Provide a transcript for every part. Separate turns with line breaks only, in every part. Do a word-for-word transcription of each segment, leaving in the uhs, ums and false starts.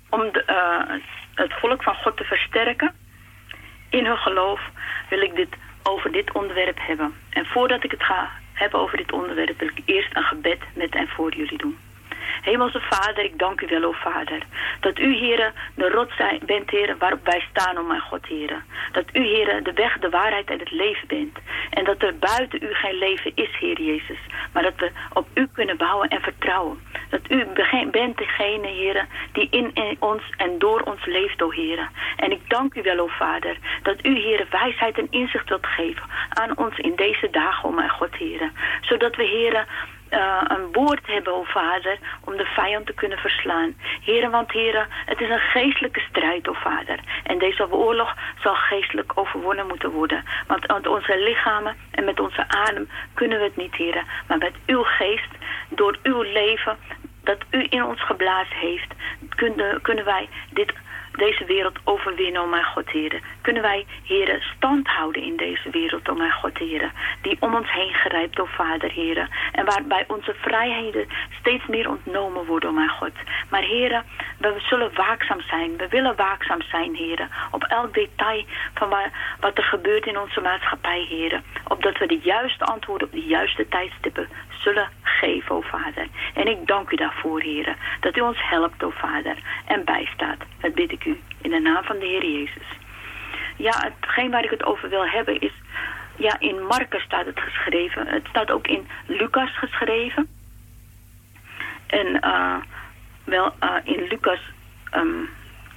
om de, uh, het volk van God te versterken in hun geloof, wil ik dit over dit onderwerp hebben. En voordat ik het ga hebben over dit onderwerp, wil ik eerst een gebed met en voor jullie doen. Hemelse Vader, ik dank u wel, o Vader, dat u, Heere, de rots bent, Heere, waarop wij staan, o mijn God, Heere. Dat u, Heere, de weg, de waarheid en het leven bent. En dat er buiten u geen leven is, Heer Jezus. Maar dat we op u kunnen bouwen en vertrouwen. Dat u bent degene, Heere, die in, in ons en door ons leeft, o Heere. En ik dank u wel, o Vader, dat u, Heere, wijsheid en inzicht wilt geven aan ons in deze dagen, o mijn God, Heere. Zodat we, Heere, Uh, een woord hebben, o Vader, om de vijand te kunnen verslaan. Heren, want heren, het is een geestelijke strijd, o Vader. En deze oorlog zal geestelijk overwonnen moeten worden. Want met onze lichamen en met onze adem kunnen we het niet, heren. Maar met uw geest, door uw leven dat u in ons geblazen heeft, kunnen, kunnen wij dit deze wereld overwinnen, o mijn God, heren. Kunnen wij, heren, stand houden in deze wereld, o mijn God, heren. Die om ons heen grijpt, o Vader, heren. En waarbij onze vrijheden steeds meer ontnomen worden, o mijn God. Maar heren, we zullen waakzaam zijn. We willen waakzaam zijn, heren. Op elk detail van waar, wat er gebeurt in onze maatschappij, heren. Opdat we de juiste antwoorden op de juiste tijdstippen zullen geven, o Vader. En ik dank u daarvoor, heren. Dat u ons helpt, o Vader. En bijstaat. Dat bid ik u in de naam van de Heer Jezus. Ja, hetgeen waar ik het over wil hebben is, ja, in Marcus staat het geschreven. Het staat ook in Lucas geschreven. En uh, wel uh, in Lucas um,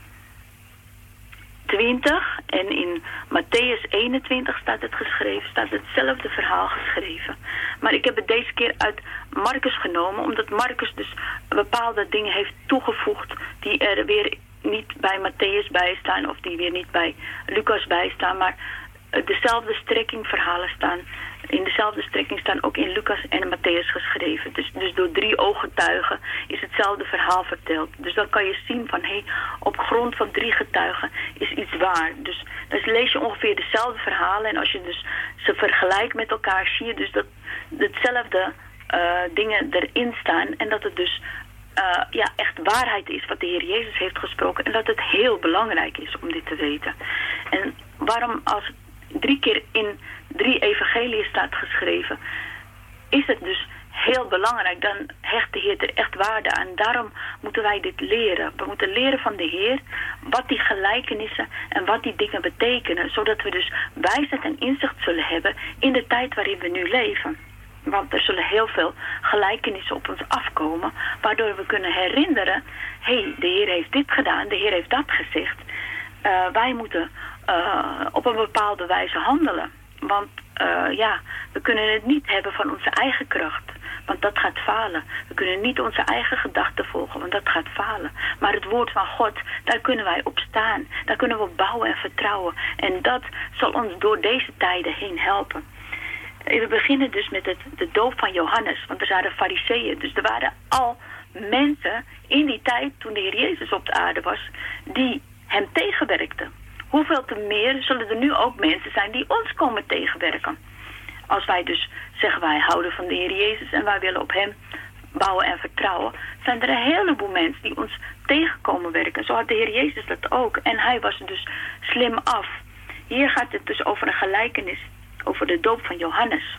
twintig en in Matthäus eenentwintig staat het geschreven, staat hetzelfde verhaal geschreven. Maar ik heb het deze keer uit Marcus genomen, omdat Marcus dus bepaalde dingen heeft toegevoegd die er weer niet bij Matthäus bij staan of die weer niet bij Lucas bij staan, maar dezelfde strekking verhalen staan. In dezelfde strekking staan ook in Lucas en Matthäus geschreven. Dus, dus door drie ooggetuigen is hetzelfde verhaal verteld. Dus dan kan je zien van, hé, hey, op grond van drie getuigen is iets waar. Dus dan lees je ongeveer dezelfde verhalen. En als je dus ze vergelijkt met elkaar, zie je dus dat hetzelfde uh, dingen erin staan. En dat het dus uh, ja, echt waarheid is wat de Heer Jezus heeft gesproken. En dat het heel belangrijk is om dit te weten. En waarom als drie keer in drie evangeliën staat geschreven, is het dus heel belangrijk. Dan hecht de Heer er echt waarde aan. Daarom moeten wij dit leren. We moeten leren van de Heer wat die gelijkenissen en wat die dingen betekenen, zodat we dus wijsheid en inzicht zullen hebben in de tijd waarin we nu leven. Want er zullen heel veel gelijkenissen op ons afkomen, waardoor we kunnen herinneren, hé, hey, de Heer heeft dit gedaan, de Heer heeft dat gezegd. Uh, wij moeten uh, op een bepaalde wijze handelen. Want uh, ja, we kunnen het niet hebben van onze eigen kracht. Want dat gaat falen. We kunnen niet onze eigen gedachten volgen, want dat gaat falen. Maar het woord van God, daar kunnen wij op staan. Daar kunnen we op bouwen en vertrouwen. En dat zal ons door deze tijden heen helpen. We beginnen dus met het, de doop van Johannes. Want er waren fariseeën. Dus er waren al mensen in die tijd, toen de Heer Jezus op de aarde was, die hem tegenwerkten. Hoeveel te meer zullen er nu ook mensen zijn die ons komen tegenwerken. Als wij dus zeggen, wij houden van de Heer Jezus en wij willen op hem bouwen en vertrouwen, zijn er een heleboel mensen die ons tegenkomen werken. Zo had de Heer Jezus dat ook. En hij was dus slim af. Hier gaat het dus over een gelijkenis, over de doop van Johannes.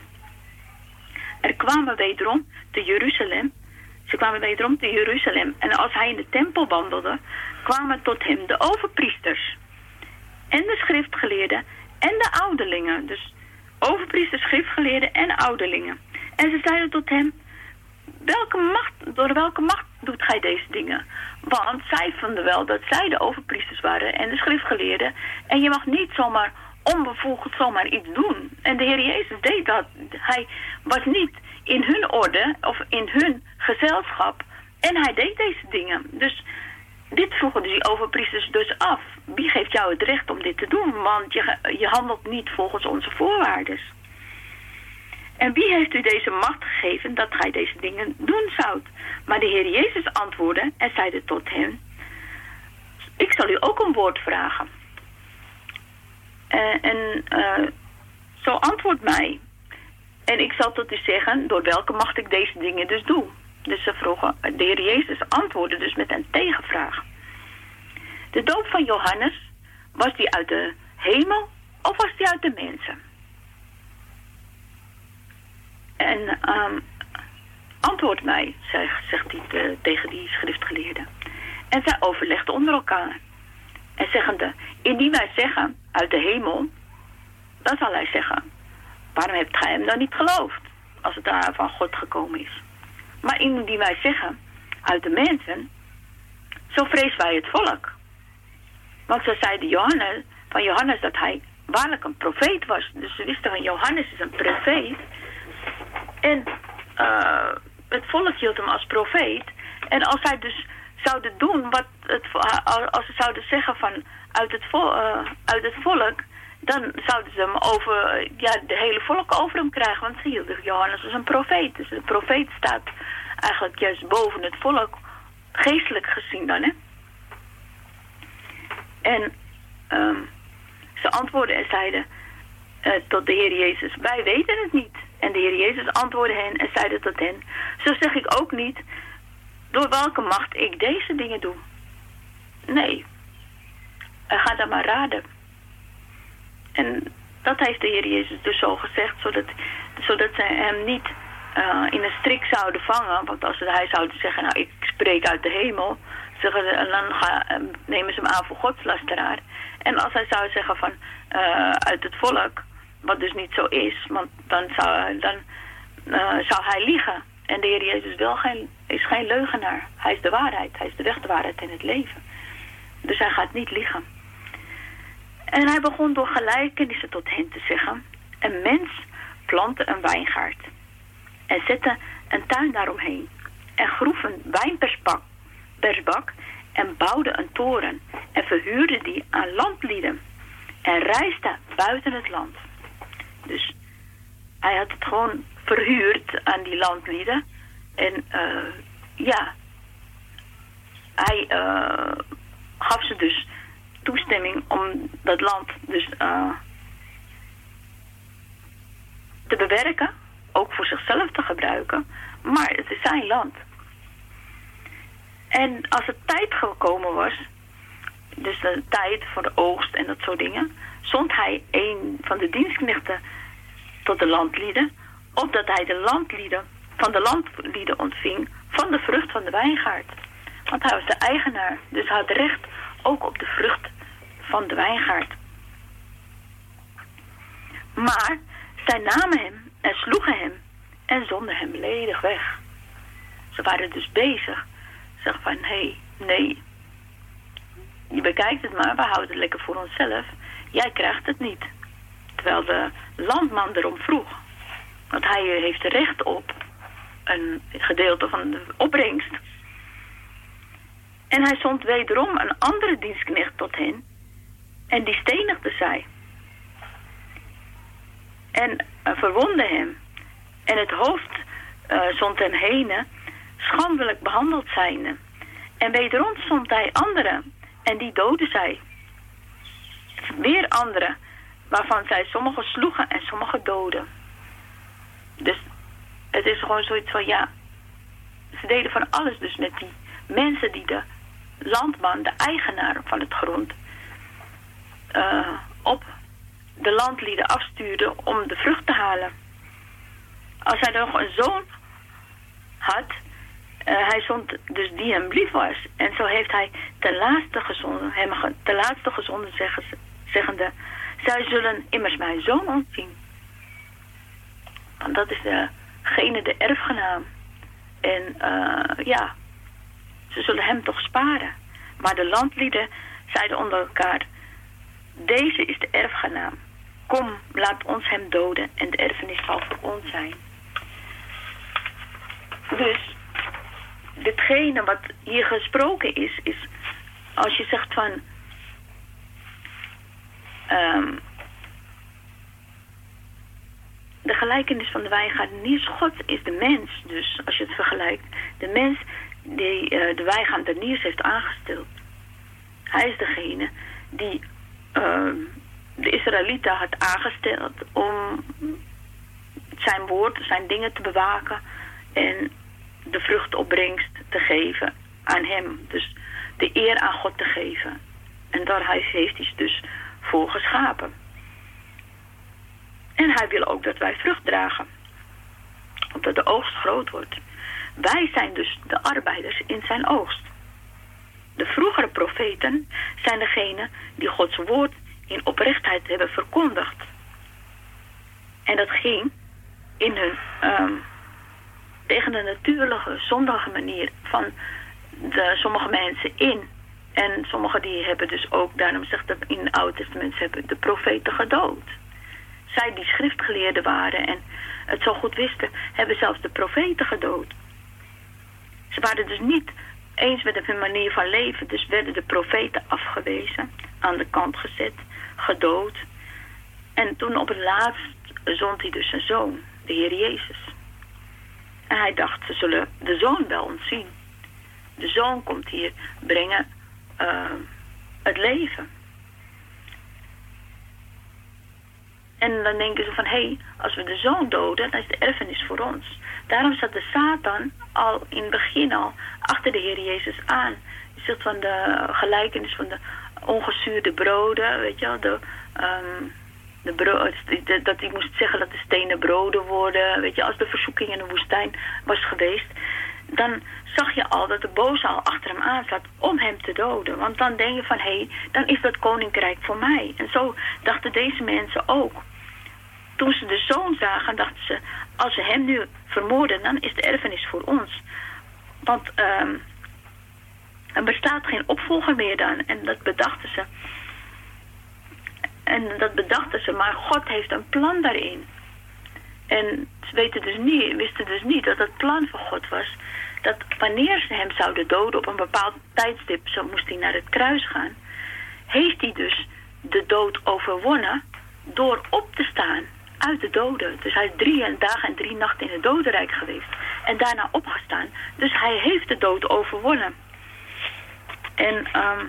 Er kwamen wederom te Jeruzalem, ze kwamen wederom te Jeruzalem. En als hij in de tempel wandelde, kwamen tot hem de overpriesters en de schriftgeleerden en de ouderlingen. Dus overpriesters, schriftgeleerden en ouderlingen. En ze zeiden tot hem, welke macht, door welke macht doet gij deze dingen? Want zij vonden wel dat zij de overpriesters waren en de schriftgeleerden. En je mag niet zomaar onbevoegd zomaar iets doen. En de Heer Jezus deed dat. Hij was niet in hun orde of in hun gezelschap. En hij deed deze dingen. Dus dit vroegen die overpriesters dus af. Wie geeft jou het recht om dit te doen? Want je, je handelt niet volgens onze voorwaarden. En wie heeft u deze macht gegeven dat gij deze dingen doen zoudt? Maar de Heer Jezus antwoordde en zeide tot hen, ik zal u ook een woord vragen. Uh, en uh, zo antwoord mij. En ik zal tot u zeggen, door welke macht ik deze dingen dus doe. Dus ze vroegen, de Heer Jezus antwoordde dus met een tegenvraag. De doop van Johannes, was die uit de hemel of was die uit de mensen? En um, antwoord mij, zegt, zegt hij te, tegen die schriftgeleerden. En zij overlegden onder elkaar. En zeggende, indien wij zeggen uit de hemel, dan zal hij zeggen, waarom hebt gij hem dan niet geloofd, als het daar van God gekomen is? Maar indien wij zeggen uit de mensen, zo vrezen wij het volk. Want ze zeiden Johannes, van Johannes dat hij waarlijk een profeet was. Dus ze wisten van Johannes is een profeet. En uh, het volk hield hem als profeet. En als zij dus zouden doen wat het, als ze zouden zeggen van uit het, vo, uh, uit het volk, dan zouden ze hem over, ja, de hele volk over hem krijgen. Want ze hielden Johannes als een profeet. Dus een profeet staat eigenlijk juist boven het volk, geestelijk gezien dan, hè. En um, ze antwoordden en zeiden uh, tot de Heer Jezus, wij weten het niet. En de Heer Jezus antwoordde hen en zeide tot hen, zo zeg ik ook niet, door welke macht ik deze dingen doe. Nee, uh, ga dan maar raden. En dat heeft de Heer Jezus dus zo gezegd, zodat, zodat ze hem niet uh, in een strik zouden vangen. Want als hij zou zeggen, nou ik spreek uit de hemel, zeggen, en dan ga, uh, nemen ze hem aan voor godslasteraar. En als hij zou zeggen van uh, uit het volk, wat dus niet zo is, want dan zou, dan, uh, zou hij liegen. En de Heer Jezus wel geen, is geen leugenaar. Hij is de waarheid. Hij is de weg, de waarheid en het leven. Dus hij gaat niet liegen. En hij begon door gelijkenissen tot hen te zeggen. Een mens plantte een wijngaard. En zette een tuin daaromheen. En groef een wijnpersbak persbak, en bouwde een toren. En verhuurde die aan landlieden. En reisde buiten het land. Dus hij had het gewoon verhuurd aan die landlieden. En uh, ja, hij uh, gaf ze dus toestemming om dat land dus uh, te bewerken. Ook voor zichzelf te gebruiken. Maar het is zijn land. En als het tijd gekomen was, dus de tijd voor de oogst en dat soort dingen, zond hij een van de dienstknechten tot de landlieden, opdat hij de landlieden van de landlieden ontving van de vrucht van de wijngaard. Want hij was de eigenaar, dus hij had recht ook op de vrucht van de wijngaard. Maar zij namen hem en sloegen hem en zonden hem ledig weg. Ze waren dus bezig. Zeg van, hé, hey, nee, je bekijkt het maar, we houden het lekker voor onszelf. Jij krijgt het niet. Terwijl de landman erom vroeg. Want hij heeft recht op een gedeelte van de opbrengst. En hij zond wederom een andere dienstknecht tot hen. En die stenigde zij. En uh, verwondde hem. En het hoofd uh, zond hem heen, schandelijk behandeld zijnde. En wederom zond hij anderen. En die doodde zij. Weer anderen. Waarvan zij sommigen sloegen en sommigen doden. Dus het is gewoon zoiets van, ja, ze deden van alles dus met die mensen die de landman, de eigenaar van het grond, uh, op de landlieden afstuurde om de vrucht te halen. Als hij nog een zoon had, uh, hij zond dus die hem lief was. En zo heeft hij ten laatste gezonden, hem ge, ten laatste gezonden zeggen, zeggende, zij zullen immers mijn zoon ontzien. Want dat is degene, de erfgenaam. En uh, ja, ze zullen hem toch sparen. Maar de landlieden zeiden onder elkaar, deze is de erfgenaam. Kom, laat ons hem doden en de erfenis zal voor ons zijn. Dus, ditgene wat hier gesproken is, is als je zegt van, um, de gelijkenis van de wijngaard niet God is de mens. Dus als je het vergelijkt, de mens die uh, de wijngaardeniers heeft aangesteld. Hij is degene die uh, de Israëlieten had aangesteld om zijn woord, zijn dingen te bewaken en de vruchtopbrengst te geven aan hem. Dus de eer aan God te geven. En daar heeft hij dus voor geschapen. En hij wil ook dat wij vrucht dragen. Opdat de oogst groot wordt. Wij zijn dus de arbeiders in zijn oogst. De vroegere profeten zijn degenen die Gods woord in oprechtheid hebben verkondigd. En dat ging in hun um, tegen de natuurlijke, zondige manier van de, sommige mensen in. En sommigen die hebben dus ook, daarom zegt het in het Oude Testament, ze hebben de profeten gedood. Zij die schriftgeleerden waren en het zo goed wisten, hebben zelfs de profeten gedood. Ze waren dus niet eens met hun manier van leven, dus werden de profeten afgewezen, aan de kant gezet, gedood. En toen op het laatst zond hij dus zijn zoon, de Heer Jezus. En hij dacht, ze zullen de zoon wel ontzien. De zoon komt hier brengen uh, het leven. En dan denken ze van, hé, hey, als we de zoon doden, dan is de erfenis voor ons. Daarom zat de Satan al in het begin al achter de Heer Jezus aan. Je zegt van de gelijkenis van de ongezuurde broden, weet je wel, de, um, de brood, de, dat hij moest zeggen dat de stenen broden worden. Weet je, als de verzoeking in de woestijn was geweest, dan zag je al dat de boze al achter hem aan zat om hem te doden. Want dan denk je van, hé, hey, dan is dat koninkrijk voor mij. En zo dachten deze mensen ook. Toen ze de zoon zagen, dachten ze, als ze hem nu vermoorden, dan is de erfenis voor ons. Want um, er bestaat geen opvolger meer dan. En dat bedachten ze. En dat bedachten ze, maar God heeft een plan daarin. En ze weten dus niet, wisten dus niet dat het plan van God was, dat wanneer ze hem zouden doden op een bepaald tijdstip, zo moest hij naar het kruis gaan, heeft hij dus de dood overwonnen door op te staan uit de doden. Dus hij is drie dagen en drie nachten in het dodenrijk geweest en daarna opgestaan. Dus hij heeft de dood overwonnen. En um,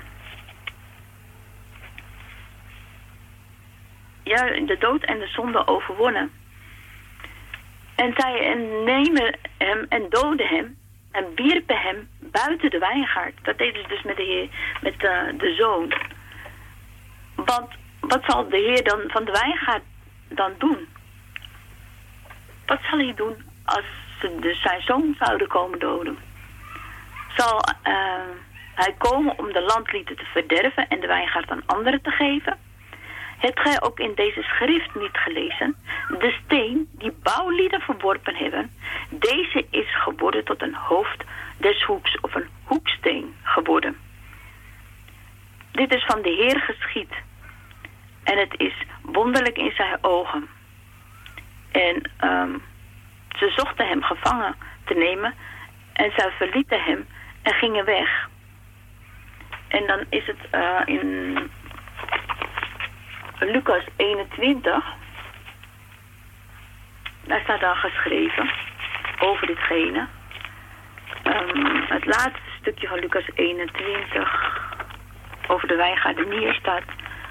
ja, de dood en de zonde overwonnen. En zij nemen hem en doden hem en wierpen hem buiten de wijngaard. Dat deden ze dus met de, heer, met de, de zoon. Want wat zal de Heer dan van de wijngaard dan doen? Wat zal hij doen als ze dus zijn zoon zouden komen doden? Zal uh, hij komen om de landlieden te verderven en de wijngaard aan anderen te geven? Hebt gij ook in deze schrift niet gelezen? De steen die bouwlieden verworpen hebben, deze is geworden tot een hoofd des hoeks of een hoeksteen geworden. Dit is van de Heer geschied. En het is wonderlijk in zijn ogen. En um, ze zochten hem gevangen te nemen en zij verlieten hem en gingen weg. En dan is het uh, in Lucas eenentwintig, daar staat dan geschreven over ditgene. Um, het laatste stukje van Lucas eenentwintig over de wijngaardenier staat: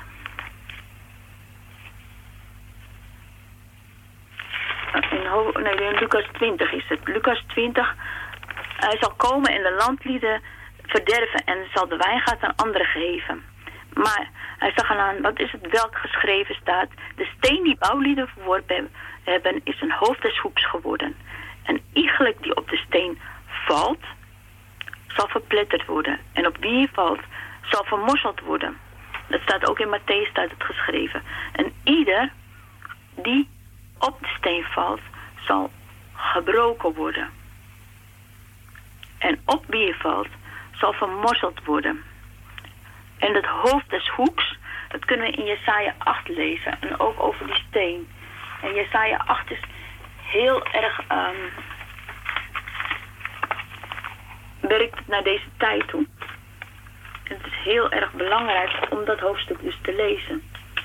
in, nee, in Lucas twintig is het. Lucas twintig, hij zal komen en de landlieden verderven en zal de wijngaard aan anderen geven. Maar hij zag aan, wat is het welk geschreven staat? De steen die bouwlieden verworpen hebben, is een hoofd des hoeks geworden. En iegelijk die op de steen valt, zal verpletterd worden. En op wie hij valt, zal vermorzeld worden. Dat staat ook in Matthäus, staat het geschreven. En ieder die op de steen valt, zal gebroken worden. En op wie hij valt, zal vermorzeld worden. En het hoofd des hoeks, dat kunnen we in Jesaja acht lezen. En ook over die steen. En Jesaja acht is heel erg Um, werkt het naar deze tijd toe. En het is heel erg belangrijk om dat hoofdstuk dus te lezen.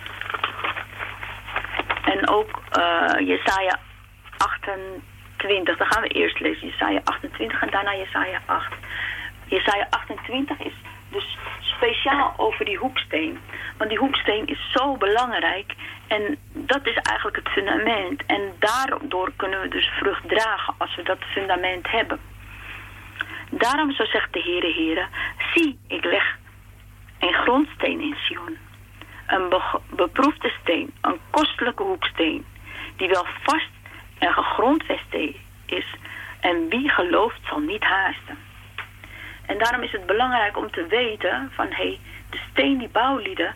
En ook uh, Jesaja achtentwintig. Dan gaan we eerst lezen Jesaja achtentwintig en daarna Jesaja acht. Jesaja achtentwintig is dus speciaal over die hoeksteen. Want die hoeksteen is zo belangrijk. En dat is eigenlijk het fundament. En daardoor kunnen we dus vrucht dragen als we dat fundament hebben. Daarom, zo zegt de Heere, Heere, zie, ik leg een grond grondsteen in Sion. Een be- beproefde steen, een kostelijke hoeksteen, die wel vast en gegrondvest is. En wie gelooft zal niet haasten. En daarom is het belangrijk om te weten van, hé, hey, de steen die bouwlieden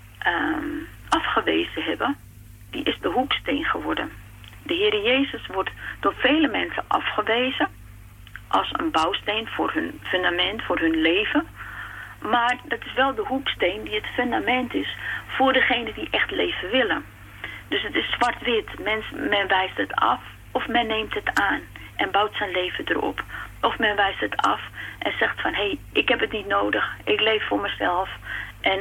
um, afgewezen hebben, die is de hoeksteen geworden. De Heer Jezus wordt door vele mensen afgewezen als een bouwsteen voor hun fundament, voor hun leven. Maar dat is wel de hoeksteen die het fundament is voor degenen die echt leven willen. Dus het is zwart-wit. Men, men wijst het af of men neemt het aan en bouwt zijn leven erop. Of men wijst het af en zegt van, hé, hey, ik heb het niet nodig. Ik leef voor mezelf. En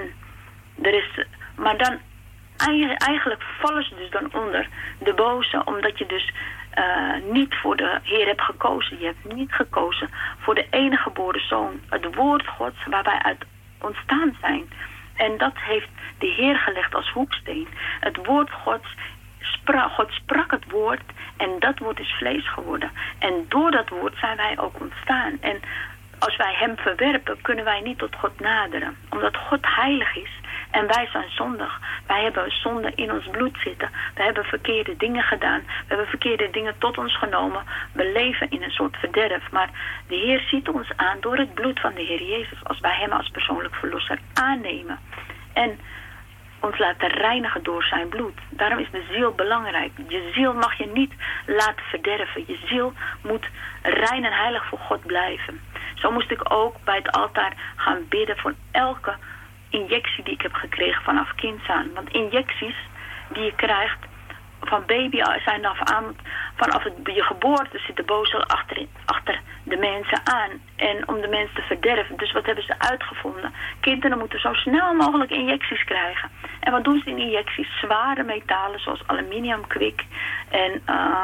er is, maar dan eigenlijk vallen ze dus dan onder de boze, omdat je dus uh, niet voor de Heer hebt gekozen. Je hebt niet gekozen voor de enige geboren Zoon, het woord Gods waar wij uit ontstaan zijn. En dat heeft de Heer gelegd als hoeksteen. Het woord Gods, spra, God sprak het woord en dat woord is vlees geworden. En door dat woord zijn wij ook ontstaan. En als wij hem verwerpen, kunnen wij niet tot God naderen. Omdat God heilig is en wij zijn zondig. Wij hebben zonde in ons bloed zitten. We hebben verkeerde dingen gedaan. We hebben verkeerde dingen tot ons genomen. We leven in een soort verderf. Maar de Heer ziet ons aan door het bloed van de Heer Jezus. Als wij hem als persoonlijk verlosser aannemen. En ons laten reinigen door zijn bloed. Daarom is de ziel belangrijk. Je ziel mag je niet laten verderven. Je ziel moet rein en heilig voor God blijven. Zo moest ik ook bij het altaar gaan bidden voor elke injectie die ik heb gekregen vanaf kinds aan. Want injecties die je krijgt van baby zijn af aan, vanaf het, je geboorte zit de boze achter, achter de mensen aan. En om de mensen te verderven. Dus wat hebben ze uitgevonden? Kinderen moeten zo snel mogelijk injecties krijgen. En wat doen ze in injecties? Zware metalen zoals aluminium, kwik en uh,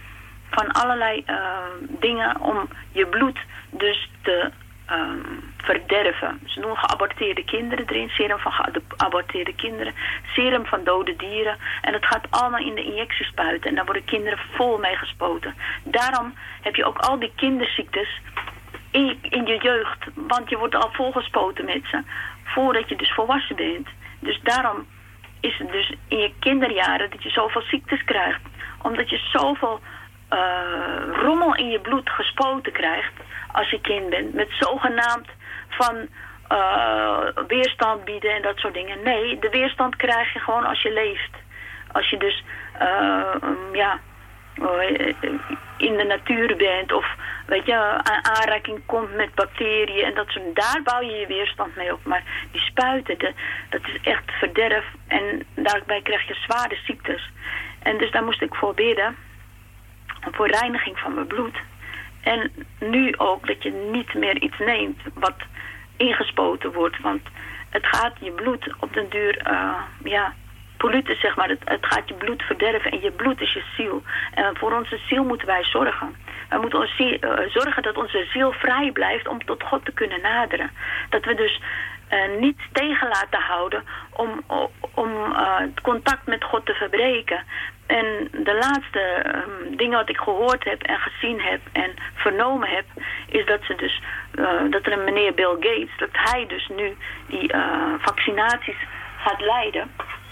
van allerlei uh, dingen om je bloed dus te um, verderven. Ze doen geaborteerde kinderen erin, serum van geaborteerde kinderen, serum van dode dieren. En dat gaat allemaal in de injectiespuiten. En daar worden kinderen vol mee gespoten. Daarom heb je ook al die kinderziektes in, in je jeugd. Want je wordt al volgespoten met ze, voordat je dus volwassen bent. Dus daarom is het dus in je kinderjaren dat je zoveel ziektes krijgt. Omdat je zoveel uh, rommel in je bloed gespoten krijgt als je kind bent. Met zogenaamd van uh, weerstand bieden en dat soort dingen. Nee, de weerstand krijg je gewoon als je leeft. Als je dus uh, um, ja, in de natuur bent of weet je, aan aanraking komt met bacteriën en dat soort. Daar bouw je je weerstand mee op. Maar die spuiten, de, dat is echt verderf en daarbij krijg je zware ziektes. En dus daar moest ik voor bidden, voor reiniging van mijn bloed. En nu ook dat je niet meer iets neemt wat ingespoten wordt. Want het gaat je bloed op den duur, uh, ja, polluten zeg maar. Het, het gaat je bloed verderven en je bloed is je ziel. En voor onze ziel moeten wij zorgen. Wij moeten ons ziel, uh, zorgen dat onze ziel vrij blijft om tot God te kunnen naderen. Dat we dus uh, niet tegen laten houden om, om uh, contact met God te verbreken. En de laatste um, dingen wat ik gehoord heb en gezien heb en vernomen heb, is dat ze dus, uh, dat er een meneer Bill Gates, dat hij dus nu die uh, vaccinaties gaat leiden.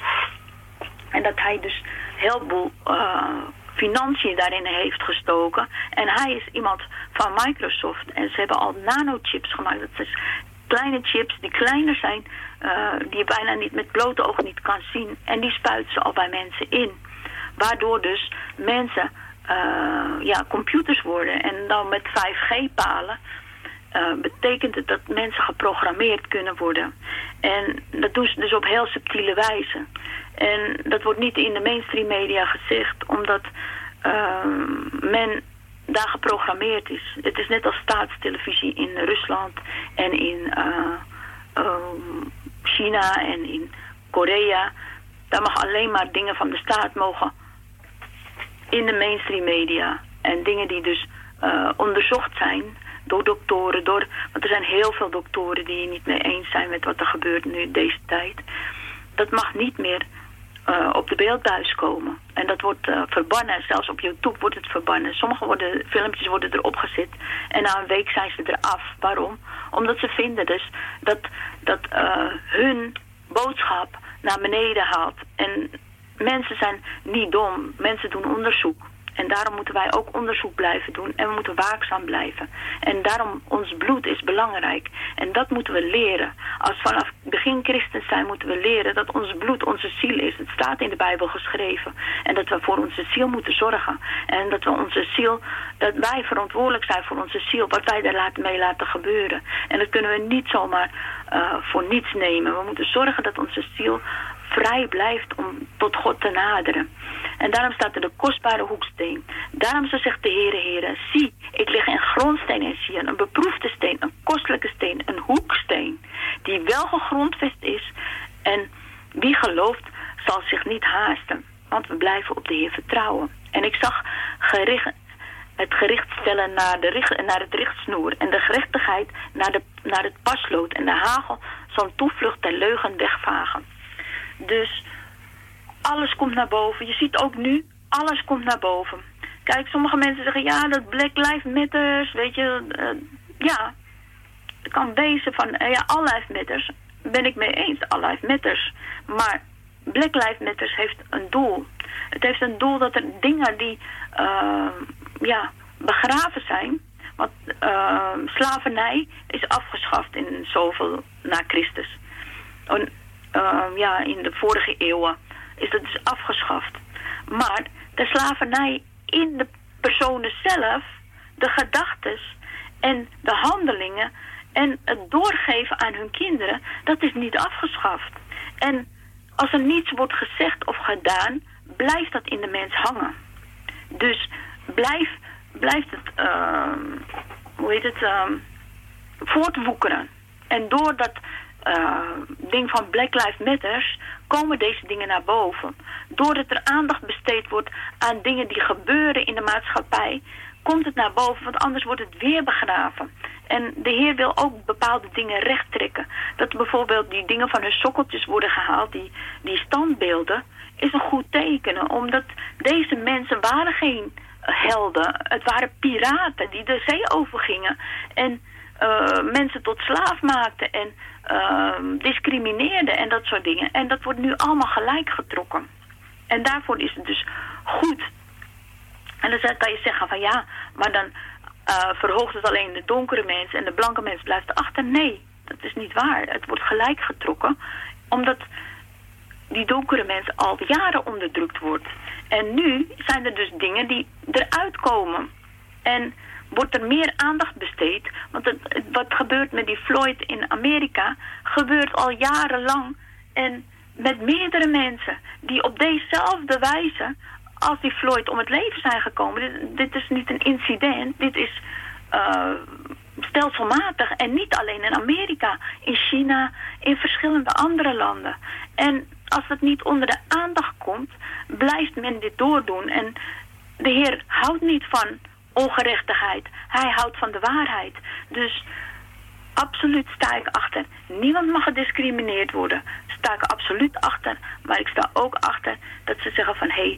En dat hij dus heel veel uh, financiën daarin heeft gestoken. En hij is iemand van Microsoft. En ze hebben al nanochips gemaakt. Dat is kleine chips die kleiner zijn, uh, die je bijna niet met blote oog niet kan zien. En die spuiten ze al bij mensen in. Waardoor dus mensen uh, ja, computers worden. En dan met vijf G palen uh, betekent het dat mensen geprogrammeerd kunnen worden. En dat doen ze dus op heel subtiele wijze. En dat wordt niet in de mainstream media gezegd, omdat uh, men daar geprogrammeerd is. Het is net als staatstelevisie in Rusland en in uh, uh, China en in Korea. Daar mag alleen maar dingen van de staat mogen in de mainstream media. En dingen die dus uh, onderzocht zijn door doktoren. Door, want er zijn heel veel doktoren die het niet mee eens zijn met wat er gebeurt nu deze tijd. Dat mag niet meer uh, op de beeldbuis komen. En dat wordt uh, verbannen. Zelfs op YouTube wordt het verbannen. Sommige worden, filmpjes worden erop gezet. En na een week zijn ze eraf. Waarom? Omdat ze vinden dus dat, dat uh, hun boodschap naar beneden haalt. En mensen zijn niet dom. Mensen doen onderzoek. En daarom moeten wij ook onderzoek blijven doen. En we moeten waakzaam blijven. En daarom, ons bloed is belangrijk. En dat moeten we leren. Als vanaf begin christen zijn, moeten we leren dat ons bloed onze ziel is. Het staat in de Bijbel geschreven. En dat we voor onze ziel moeten zorgen. En dat we onze ziel, dat wij verantwoordelijk zijn voor onze ziel. Wat wij daar mee laten gebeuren. En dat kunnen we niet zomaar uh, voor niets nemen. We moeten zorgen dat onze ziel vrij blijft om tot God te naderen. En daarom staat er de kostbare hoeksteen. Daarom zo zegt de Heere, Heere, zie, ik leg een grondsteen in Sion, een beproefde steen, een kostelijke steen, een hoeksteen, die wel gegrondvest is. En wie gelooft, zal zich niet haasten, want we blijven op de Heer vertrouwen. En ik zag gericht, het gericht stellen naar, de richt, naar het richtsnoer en de gerechtigheid naar, de, naar het paslood en de hagel zal toevlucht der leugen wegvagen. Dus alles komt naar boven. Je ziet ook nu, alles komt naar boven. Kijk, sommige mensen zeggen, ja, dat Black Lives Matters, weet je, uh, ja, het kan wezen van, uh, ja, All Lives Matters, ben ik mee eens, All Lives Matters. Maar Black Lives Matters heeft een doel. Het heeft een doel dat er dingen die, uh, ja, begraven zijn, want uh, slavernij is afgeschaft in zoveel na Christus. En, uh, ja, in de vorige eeuwen is dat dus afgeschaft. Maar de slavernij in de personen zelf, de gedachtes en de handelingen en het doorgeven aan hun kinderen, dat is niet afgeschaft. En als er niets wordt gezegd of gedaan, blijft dat in de mens hangen. Dus blijf, blijft het, uh, hoe heet het, uh, voortwoekeren. En door dat uh, ding van Black Lives Matters komen deze dingen naar boven. Doordat er aandacht besteed wordt aan dingen die gebeuren in de maatschappij, komt het naar boven, want anders wordt het weer begraven. En de Heer wil ook bepaalde dingen recht trekken. Dat bijvoorbeeld die dingen van hun sokkeltjes worden gehaald, die, die standbeelden, is een goed teken. Omdat deze mensen waren geen helden. Het waren piraten die de zee overgingen en uh, mensen tot slaaf maakten en uh, discrimineerden en dat soort dingen. En dat wordt nu allemaal gelijk getrokken. En daarvoor is het dus goed. En dan kan je zeggen van ja, maar dan uh, verhoogt het alleen de donkere mens en de blanke mens blijft erachter. Nee, dat is niet waar. Het wordt gelijk getrokken, omdat die donkere mens al jaren onderdrukt wordt. En nu zijn er dus dingen die eruit komen. En wordt er meer aandacht besteed. Want het, het, wat gebeurt met die Floyd in Amerika, gebeurt al jarenlang. En met meerdere mensen die op dezezelfde wijze als die Floyd om het leven zijn gekomen. Dit, dit is niet een incident, dit is uh, stelselmatig. En niet alleen in Amerika, in China, in verschillende andere landen. En als het niet onder de aandacht komt, blijft men dit doordoen. En de Heer houdt niet van ongerechtigheid. Hij houdt van de waarheid. Dus absoluut sta ik achter. Niemand mag gediscrimineerd worden. Sta ik absoluut achter. Maar ik sta ook achter dat ze zeggen van hé, hey,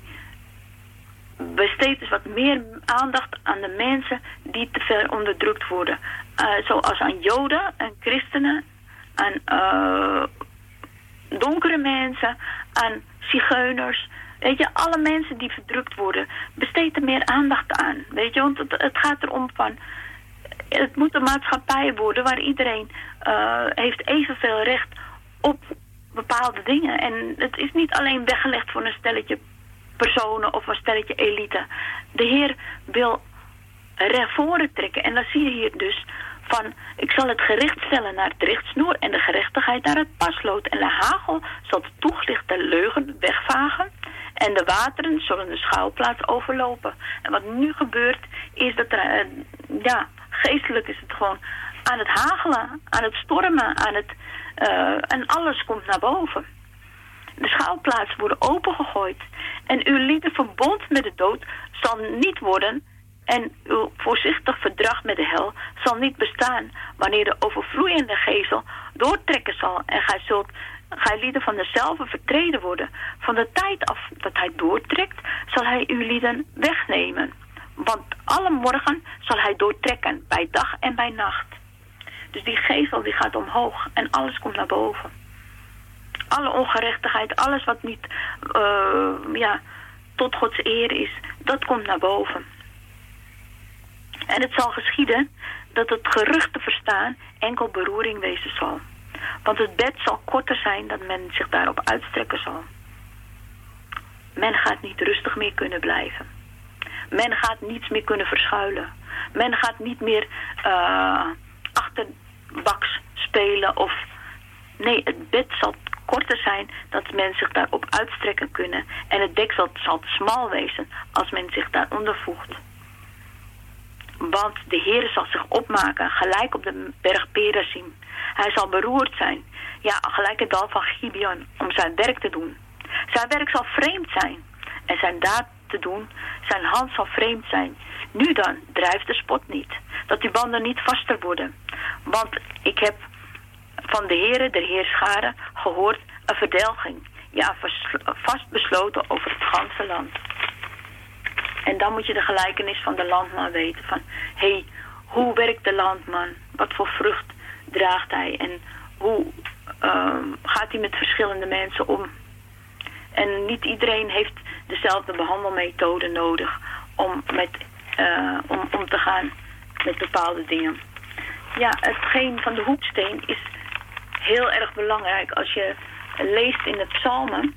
besteed dus wat meer aandacht aan de mensen die te veel onderdrukt worden. Uh, zoals aan Joden en christenen, aan uh, donkere mensen, aan zigeuners. Weet je, alle mensen die verdrukt worden, besteed er meer aandacht aan. Weet je, want het, het gaat erom van, het moet een maatschappij worden waar iedereen uh, heeft evenveel recht op bepaalde dingen. En het is niet alleen weggelegd voor een stelletje personen of een stelletje elite. De Heer wil rechtvoren trekken. En dan zie je hier dus van, ik zal het gericht stellen naar het richtsnoer en de gerechtigheid naar het paslood. En de hagel zal de toegelichte leugen wegvagen. En de wateren zullen de schuilplaats overlopen. En wat nu gebeurt is dat er, uh, ja, geestelijk is het gewoon aan het hagelen, aan het stormen, aan het, uh, en alles komt naar boven. De schuilplaatsen worden opengegooid. En uw lieden verbond met de dood zal niet worden. En uw voorzichtig verdrag met de hel zal niet bestaan. Wanneer de overvloeiende gezel doortrekken zal. En gij zult gij lieden van dezelfde vertreden worden. Van de tijd af dat hij doortrekt, zal hij uw lieden wegnemen. Want alle morgen zal hij doortrekken, bij dag en bij nacht. Dus die gevel die gaat omhoog en alles komt naar boven. Alle ongerechtigheid, alles wat niet uh, ja, tot Gods eer is, dat komt naar boven. En het zal geschieden dat het gerucht te verstaan enkel beroering wezen zal. Want het bed zal korter zijn dan men zich daarop uitstrekken zal. Men gaat niet rustig meer kunnen blijven. Men gaat niets meer kunnen verschuilen. Men gaat niet meer uh, achterbaks spelen of... Nee, het bed zal korter zijn dat men zich daarop uitstrekken kunnen. En het deksel zal te smal wezen als men zich daaronder voegt. Want de Heere zal zich opmaken, gelijk op de berg Perazim. Hij zal beroerd zijn, ja, gelijk het dal van Gibeon, om zijn werk te doen. Zijn werk zal vreemd zijn en zijn daad te doen, zijn hand zal vreemd zijn. Nu dan, drijft de spot niet, dat uw banden niet vaster worden. Want ik heb van de Heere, de Heerscharen, gehoord een verdelging. Ja, vast besloten over het ganse land. En dan moet je de gelijkenis van de landman weten. Van, hé, hey, hoe werkt de landman? Wat voor vrucht draagt hij? En hoe uh, gaat hij met verschillende mensen om? En niet iedereen heeft dezelfde behandelmethode nodig om, met, uh, om om te gaan met bepaalde dingen. Ja, hetgeen van de hoeksteen is heel erg belangrijk. Als je leest in de psalmen,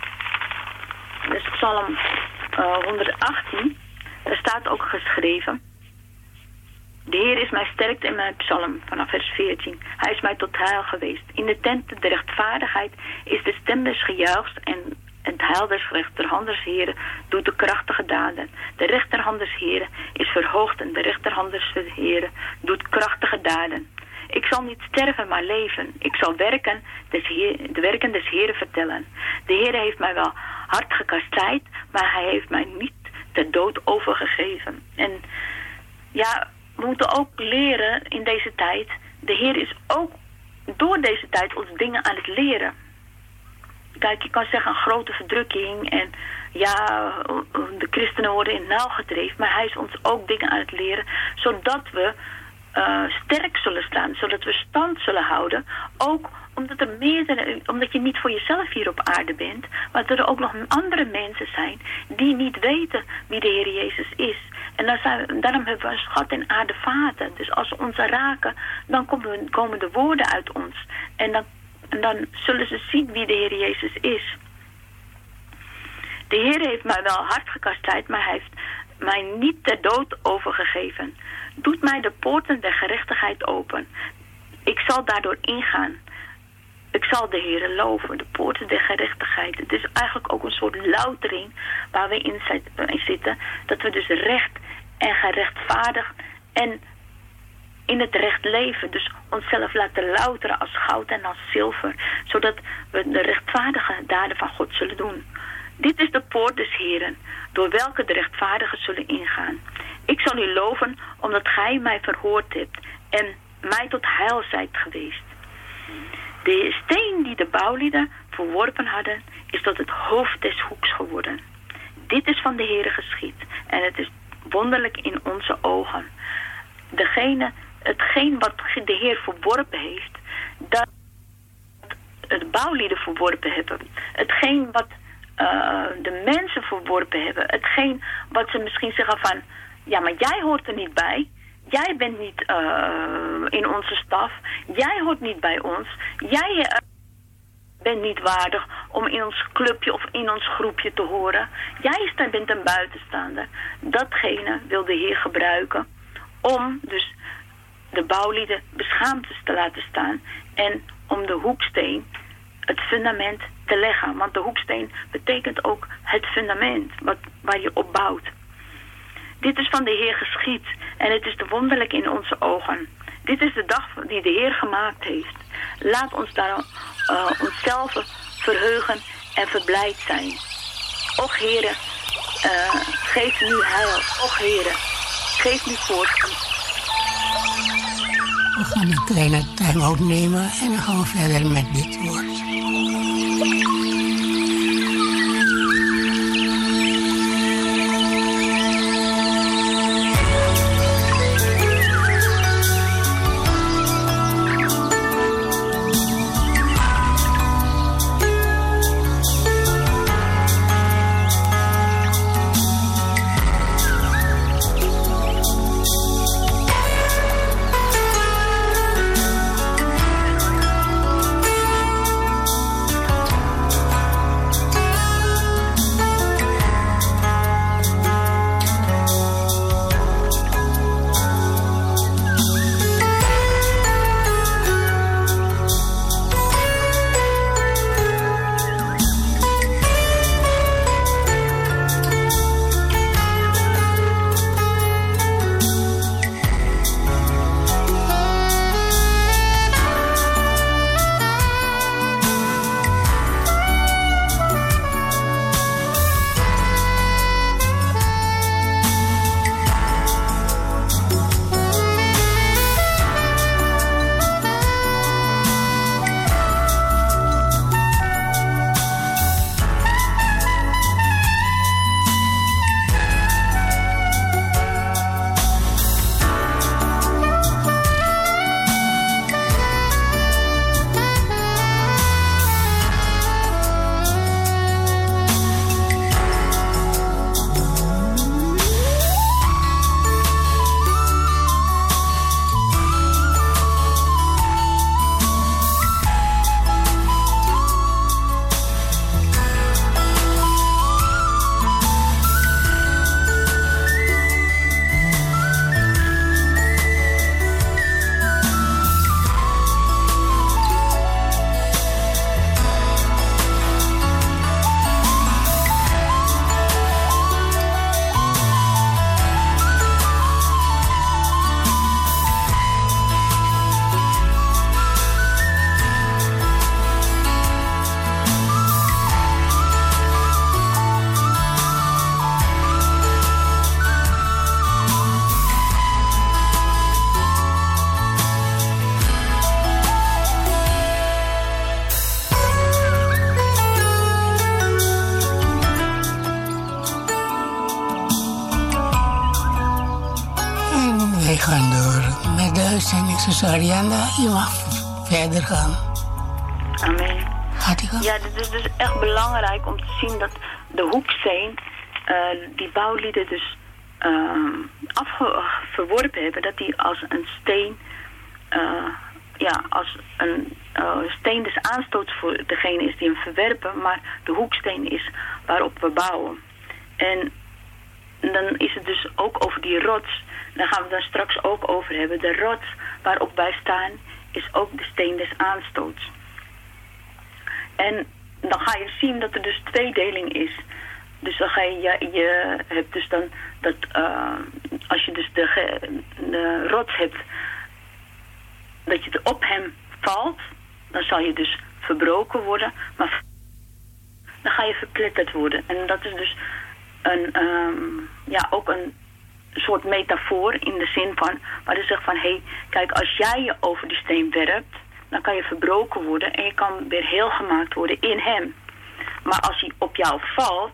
dus psalm uh, honderdachttien, daar staat ook geschreven: de Heer is mijn sterkte en mijn psalm, vanaf vers veertien. Hij is mij tot heil geweest. In de tent de rechtvaardigheid is de stem des gejuichs en het heil des rechterhand des Heren doet de krachtige daden. De rechterhand des Heren is verhoogd en de rechterhand des Heren doet krachtige daden. Ik zal niet sterven, maar leven. Ik zal werken des Heer, de werken des Heren vertellen. De Heer heeft mij wel hard gekastijd, maar hij heeft mij niet ter dood overgegeven. En ja, we moeten ook leren in deze tijd. De Heer is ook door deze tijd ons dingen aan het leren. Kijk, je kan zeggen een grote verdrukking en ja, de christenen worden in het nauw gedreven, maar hij is ons ook dingen aan het leren, zodat we uh, sterk zullen staan, zodat we stand zullen houden, ook omdat er meerdere, omdat je niet voor jezelf hier op aarde bent, maar dat er ook nog andere mensen zijn die niet weten wie de Heer Jezus is. En dan zijn, daarom hebben we een schat in aarde vaten. Dus als ze ons raken, dan komen, komen de woorden uit ons. En dan, en dan zullen ze zien wie de Heer Jezus is. De Heer heeft mij wel hard gekastijd, maar hij heeft mij niet ter dood overgegeven. Doet mij de poorten der gerechtigheid open. Ik zal daardoor ingaan. Ik zal de Heere loven, de poorten der gerechtigheid. Het is eigenlijk ook een soort loutering waar we in zitten. Dat we dus recht en gerechtvaardigd en in het recht leven. Dus onszelf laten louteren als goud en als zilver. Zodat we de rechtvaardige daden van God zullen doen. Dit is de poort des Heeren, door welke de rechtvaardigen zullen ingaan. Ik zal u loven, omdat gij mij verhoord hebt en mij tot heil zijt geweest. De steen die de bouwlieden verworpen hadden, is tot het hoofd des hoeks geworden. Dit is van de Heere geschied en het is wonderlijk in onze ogen. Degene, hetgeen wat de Heer verworpen heeft, dat het bouwlieden verworpen hebben. Hetgeen wat uh, de mensen verworpen hebben. Hetgeen wat ze misschien zeggen van, ja, maar jij hoort er niet bij. Jij bent niet uh, in onze staf. Jij hoort niet bij ons. Jij uh, bent niet waardig om in ons clubje of in ons groepje te horen. Jij bent een buitenstaander. Datgene wil de Heer gebruiken om dus de bouwlieden beschaamd te laten staan. En om de hoeksteen, het fundament, te leggen. Want de hoeksteen betekent ook het fundament wat, waar je op bouwt. Dit is van de Heer geschied en het is te wonderlijk in onze ogen. Dit is de dag die de Heer gemaakt heeft. Laat ons daar uh, onszelf verheugen en verblijd zijn. Och Heere, uh, geef nu heil. Och Heere, geef nu voorspoed.
We gaan een kleine time-out nemen en dan gaan we verder met dit woord. Arianda, je mag verder gaan.
Amen. Ja, het is dus echt belangrijk om te zien dat de hoeksteen, uh, die bouwlieden dus uh, afgeworpen hebben, dat die als een steen, uh, ja, als een uh, steen dus aanstoot voor degene is die hem verwerpen, maar de hoeksteen is waarop we bouwen. En dan is het dus ook over die rots, daar gaan we het daar straks ook over hebben. De rots waarop wij staan is ook de steen des aanstoots. En dan ga je zien dat er dus tweedeling is. Dus dan ga je, je, je hebt dus dan dat, uh, als je dus de, de rots hebt, dat je op hem valt, dan zal je dus verbroken worden, maar dan ga je verpletterd worden. En dat is dus een, um, ja, ook een soort metafoor in de zin van, waar je zegt van, hé, hey, kijk, als jij je over die steen werpt, dan kan je verbroken worden en je kan weer heel gemaakt worden in hem. Maar als hij op jou valt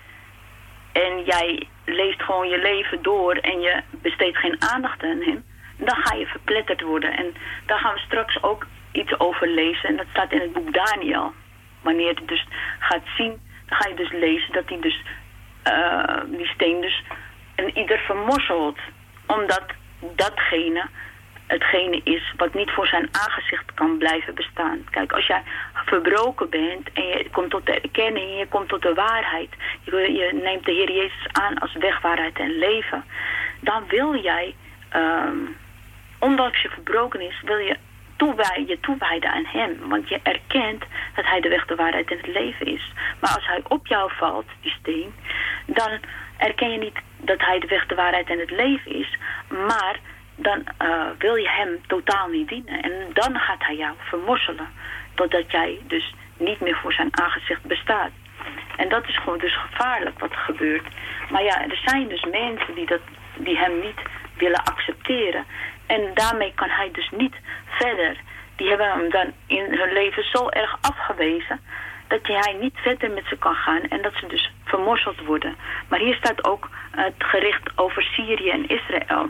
en jij leeft gewoon je leven door en je besteedt geen aandacht aan hem, dan ga je verpletterd worden. En daar gaan we straks ook iets over lezen en dat staat in het boek Daniel. Wanneer je dus gaat zien, dan ga je dus lezen dat hij dus uh, die steen dus en ieder vermosselt, omdat datgene hetgene is wat niet voor zijn aangezicht kan blijven bestaan. Kijk, als jij verbroken bent en je komt tot de erkenning, je komt tot de waarheid, je, je neemt de Heer Jezus aan als weg, waarheid en leven, dan wil jij, um, ondanks je verbroken is, wil je toewij- je toewijden aan hem, want je erkent dat hij de weg, de waarheid en het leven is. Maar als hij op jou valt, die steen, dan erken je niet dat hij de weg, de waarheid en het leven is, maar dan uh, wil je hem totaal niet dienen. En dan gaat hij jou vermorzelen, totdat jij dus niet meer voor zijn aangezicht bestaat. En dat is gewoon dus gevaarlijk wat er gebeurt. Maar ja, er zijn dus mensen die, dat, die hem niet willen accepteren. En daarmee kan hij dus niet verder. Die hebben hem dan in hun leven zo erg afgewezen dat hij niet verder met ze kan gaan en dat ze dus vermorzeld worden. Maar hier staat ook het gericht over Syrië en Israël.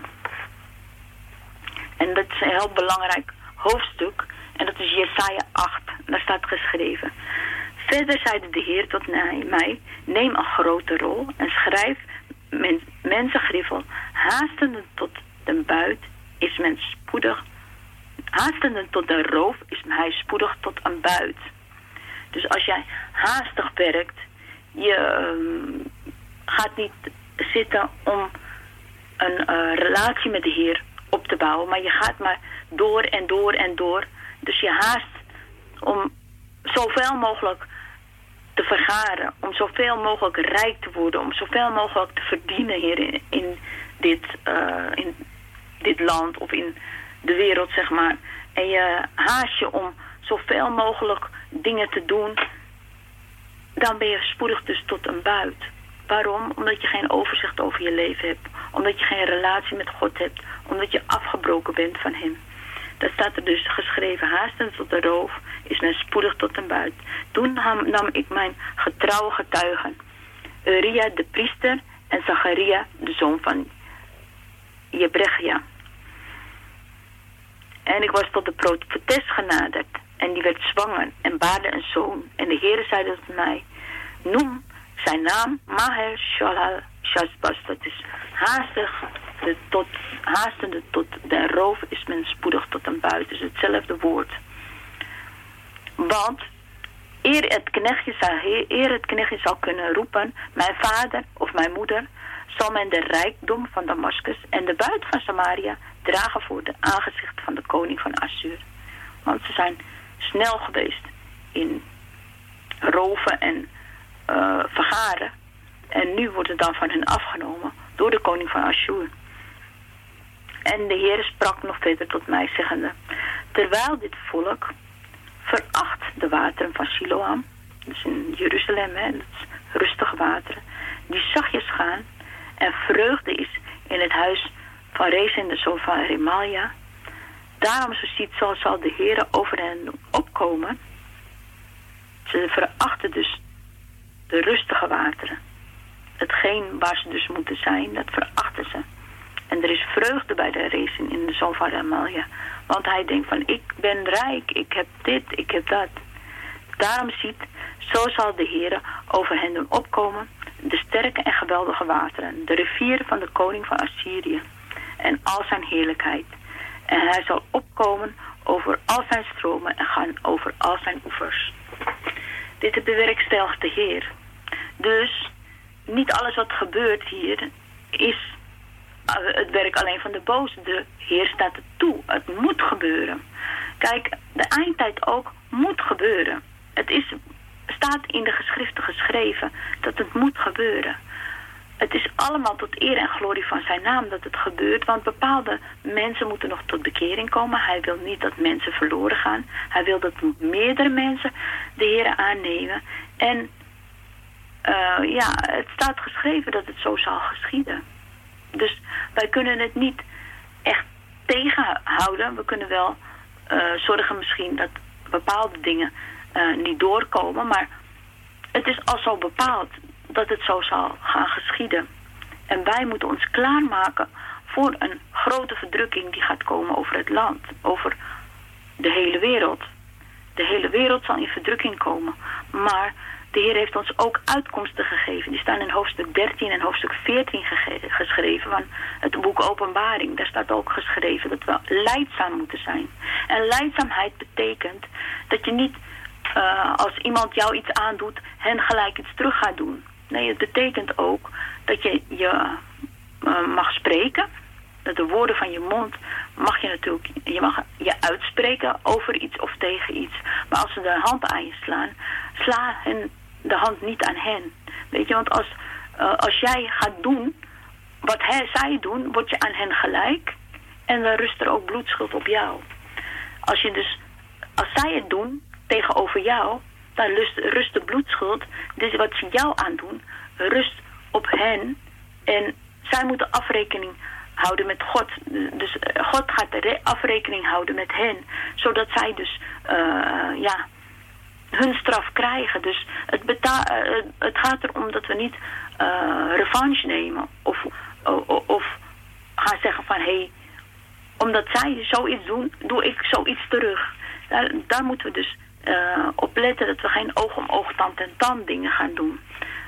En dat is een heel belangrijk hoofdstuk. En dat is Jesaja acht. Daar staat geschreven. Verder zeide de Heer tot mij, neem een grote rol en schrijf men, mensengriffel. Haastende tot de buit is men spoedig. Haastende tot de roof is hij spoedig tot een buit. Dus als jij haastig werkt, je um, gaat niet zitten om een uh, relatie met de Heer op te bouwen, maar je gaat maar door en door en door. Dus je haast om zoveel mogelijk te vergaren, om zoveel mogelijk rijk te worden, om zoveel mogelijk te verdienen hier in, in, dit, uh, in dit land of in de wereld, zeg maar. En je haast je om zoveel mogelijk dingen te doen, dan ben je spoedig dus tot een buit. Waarom? Omdat je geen overzicht over je leven hebt. Omdat je geen relatie met God hebt. Omdat je afgebroken bent van hem. Daar staat er dus geschreven, haastend tot de roof is men spoedig tot een buit. Toen nam ik mijn getrouwe getuigen, Uria de priester en Zacharia de zoon van Jebrechia. En ik was tot de profetes genaderd en die werd zwanger en baarde een zoon. En de Heere zei tot mij, noem zijn naam Maher Shalal Shazbaz, dat is haastig. De tot, haastende tot de roof is men spoedig tot een buit. Dus hetzelfde woord. Want eer het knechtje zal, eer het knechtje zal kunnen roepen, mijn vader of mijn moeder, zal men de rijkdom van Damascus en de buit van Samaria dragen voor de aangezicht van de koning van Assur. Want ze zijn snel geweest in roven en uh, vergaren. En nu wordt het dan van hen afgenomen door de koning van Assur. En de Heer sprak nog verder tot mij, zeggende, terwijl dit volk veracht de wateren van Siloam, dus in Jeruzalem, hè, dat is rustige wateren, die zachtjes gaan en vreugde is in het huis van Rezin, de zoon van Remalia. Daarom, zo ziet, zal, zal de Heer over hen opkomen. Ze verachten dus de rustige wateren. Hetgeen waar ze dus moeten zijn, dat verachten ze. En er is vreugde bij de Rezin in de zoon van Remalia. Want hij denkt van, ik ben rijk, ik heb dit, ik heb dat. Daarom ziet, zo zal de Heer over hen doen opkomen, de sterke en geweldige wateren, de rivier van de koning van Assyrië en al zijn heerlijkheid. En hij zal opkomen over al zijn stromen en gaan over al zijn oevers. Dit bewerkstelligt de Heer. Dus niet alles wat gebeurt hier is het werk alleen van de boze. De Heer staat het toe. Het moet gebeuren. Kijk, de eindtijd ook moet gebeuren. Het is, staat in de geschriften geschreven dat het moet gebeuren. Het is allemaal tot eer en glorie van zijn naam dat het gebeurt. Want bepaalde mensen moeten nog tot bekering komen. Hij wil niet dat mensen verloren gaan. Hij wil dat meerdere mensen de Heer aannemen. En uh, ja, het staat geschreven dat het zo zal geschieden. Dus wij kunnen het niet echt tegenhouden. We kunnen wel uh, zorgen misschien dat bepaalde dingen uh, niet doorkomen. Maar het is al zo bepaald dat het zo zal gaan geschieden. En wij moeten ons klaarmaken voor een grote verdrukking die gaat komen over het land. Over de hele wereld. De hele wereld zal in verdrukking komen. Maar de Heer heeft ons ook uitkomsten gegeven. Die staan in hoofdstuk dertien en hoofdstuk veertien gege- geschreven van het boek Openbaring. Daar staat ook geschreven dat we lijdzaam moeten zijn. En lijdzaamheid betekent dat je niet uh, als iemand jou iets aandoet, hen gelijk iets terug gaat doen. Nee, het betekent ook dat je je uh, mag spreken. Dat de woorden van je mond mag je natuurlijk, je mag je uitspreken over iets of tegen iets. Maar als ze de hand aan je slaan, sla hen de hand niet aan hen. Weet je, want als, uh, als jij gaat doen wat hij, zij doen, word je aan hen gelijk. En dan rust er ook bloedschuld op jou. Als je dus, als zij het doen tegenover jou, dan rust, rust de bloedschuld. Dus wat ze jou aandoen, rust op hen. En zij moeten afrekening houden met God. Dus God gaat de afrekening houden met hen. Zodat zij dus uh, ja, hun straf krijgen. Dus het, beta- uh, het gaat erom dat we niet uh, revanche nemen. Of, uh, of gaan zeggen van... hé, hey, omdat zij zoiets doen, doe ik zoiets terug. Daar, daar moeten we dus uh, op letten dat we geen oog om oog, tand en tand dingen gaan doen.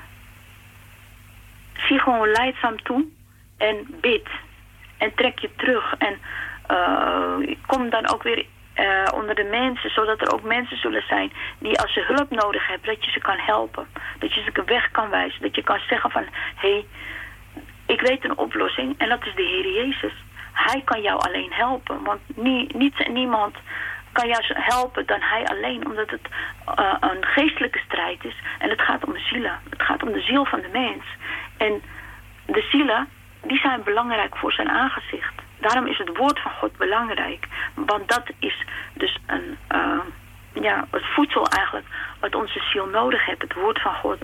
Zie gewoon lijdzaam toe en bid. En trek je terug. En uh, kom dan ook weer uh, onder de mensen, zodat er ook mensen zullen zijn die als ze hulp nodig hebben, dat je ze kan helpen. Dat je ze een weg kan wijzen. Dat je kan zeggen van, hé, hey, ik weet een oplossing en dat is de Heer Jezus. Hij kan jou alleen helpen. Want nie, niets en niemand kan jou helpen dan hij alleen. Omdat het uh, een geestelijke strijd is. En het gaat om de zielen. Het gaat om de ziel van de mens. En de zielen, die zijn belangrijk voor zijn aangezicht. Daarom is het woord van God belangrijk. Want dat is dus een, uh, ja, het voedsel eigenlijk wat onze ziel nodig heeft. Het woord van God.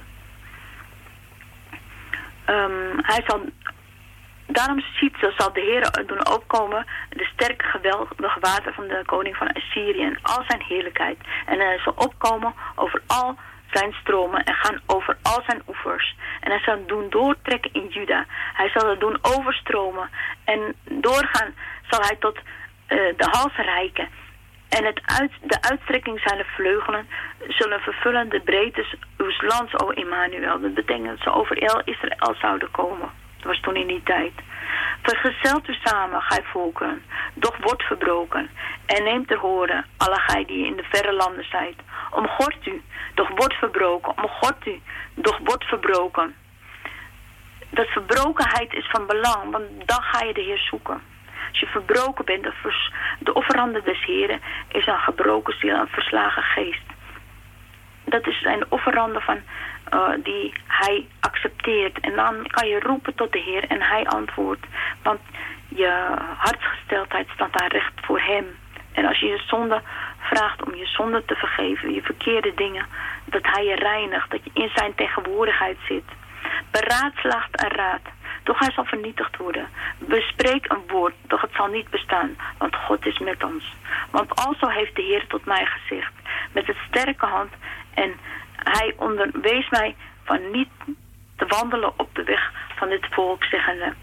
Um, hij zal... Daarom ziet ze, zal de Heer doen opkomen de sterke geweldige water van de koning van Assyrië en al zijn heerlijkheid. En hij zal opkomen over al zijn stromen en gaan over al zijn oevers. En hij zal doen doortrekken in Juda. Hij zal het doen overstromen. En doorgaan zal hij tot uh, de hals reiken. En het uit, de uitstrekking zijn vleugelen zullen vervullen de breedtes uw lands, o Emmanuel. Dat betekent dat ze over heel Israël zouden komen. Dat was toen in die tijd. Vergezelt u samen, gij volken, doch wordt verbroken. En neemt ter horen, alle gij die in de verre landen zijt. Omgort u, doch wordt verbroken. Omgort u, doch wordt verbroken. Dat verbrokenheid is van belang, want dan ga je de Heer zoeken. Als je verbroken bent, de, vers, de offerande des Heren is een gebroken ziel, een verslagen geest. Dat is een offerande van uh, die hij accepteert. En dan kan je roepen tot de Heer en hij antwoordt. Want je hartsgesteldheid staat daar recht voor hem. En als je je zonde vraagt om je zonde te vergeven, je verkeerde dingen, dat hij je reinigt, dat je in zijn tegenwoordigheid zit. Beraadslaagt een raad, doch hij zal vernietigd worden. Bespreek een woord, doch het zal niet bestaan, want God is met ons. Want alzo heeft de Heer tot mij gezegd, met het sterke hand, en hij onderwees mij van niet te wandelen op de weg van dit volk, zeggende,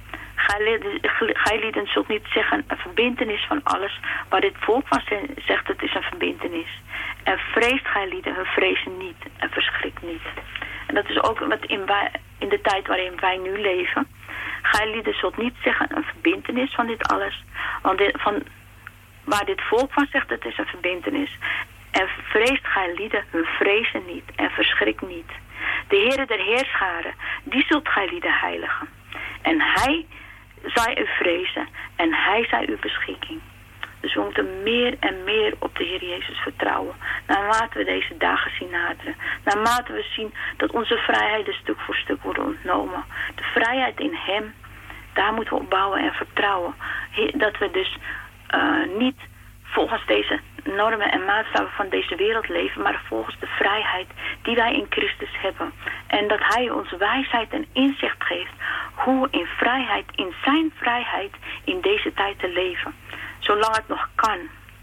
gij lieden zult niet zeggen een verbintenis van alles, maar dit volk van zegt het is een verbintenis. En vreest gij lieden, hun vrezen niet en verschrikt niet. En dat is ook wat in, wij, in de tijd waarin wij nu leven. Gij lieden zult niet zeggen een verbintenis van dit alles, want dit, van, waar dit volk van zegt het is een verbintenis. En vreest gij lieden, hun vrezen niet en verschrikt niet. De Heere der Heerscharen, die zult gij lieden heiligen. En hij zij u vrezen en hij zij uw beschikking. Dus we moeten meer en meer op de Heer Jezus vertrouwen. Naarmate we deze dagen zien naderen. Naarmate we zien dat onze vrijheden stuk voor stuk worden ontnomen. De vrijheid in hem, daar moeten we op bouwen en vertrouwen. Dat we dus uh, niet volgens deze normen en maatstaven van deze wereld leven, maar volgens de vrijheid die wij in Christus hebben. En dat hij ons wijsheid en inzicht geeft hoe in vrijheid, in zijn vrijheid in deze tijd te leven. Zolang het nog kan.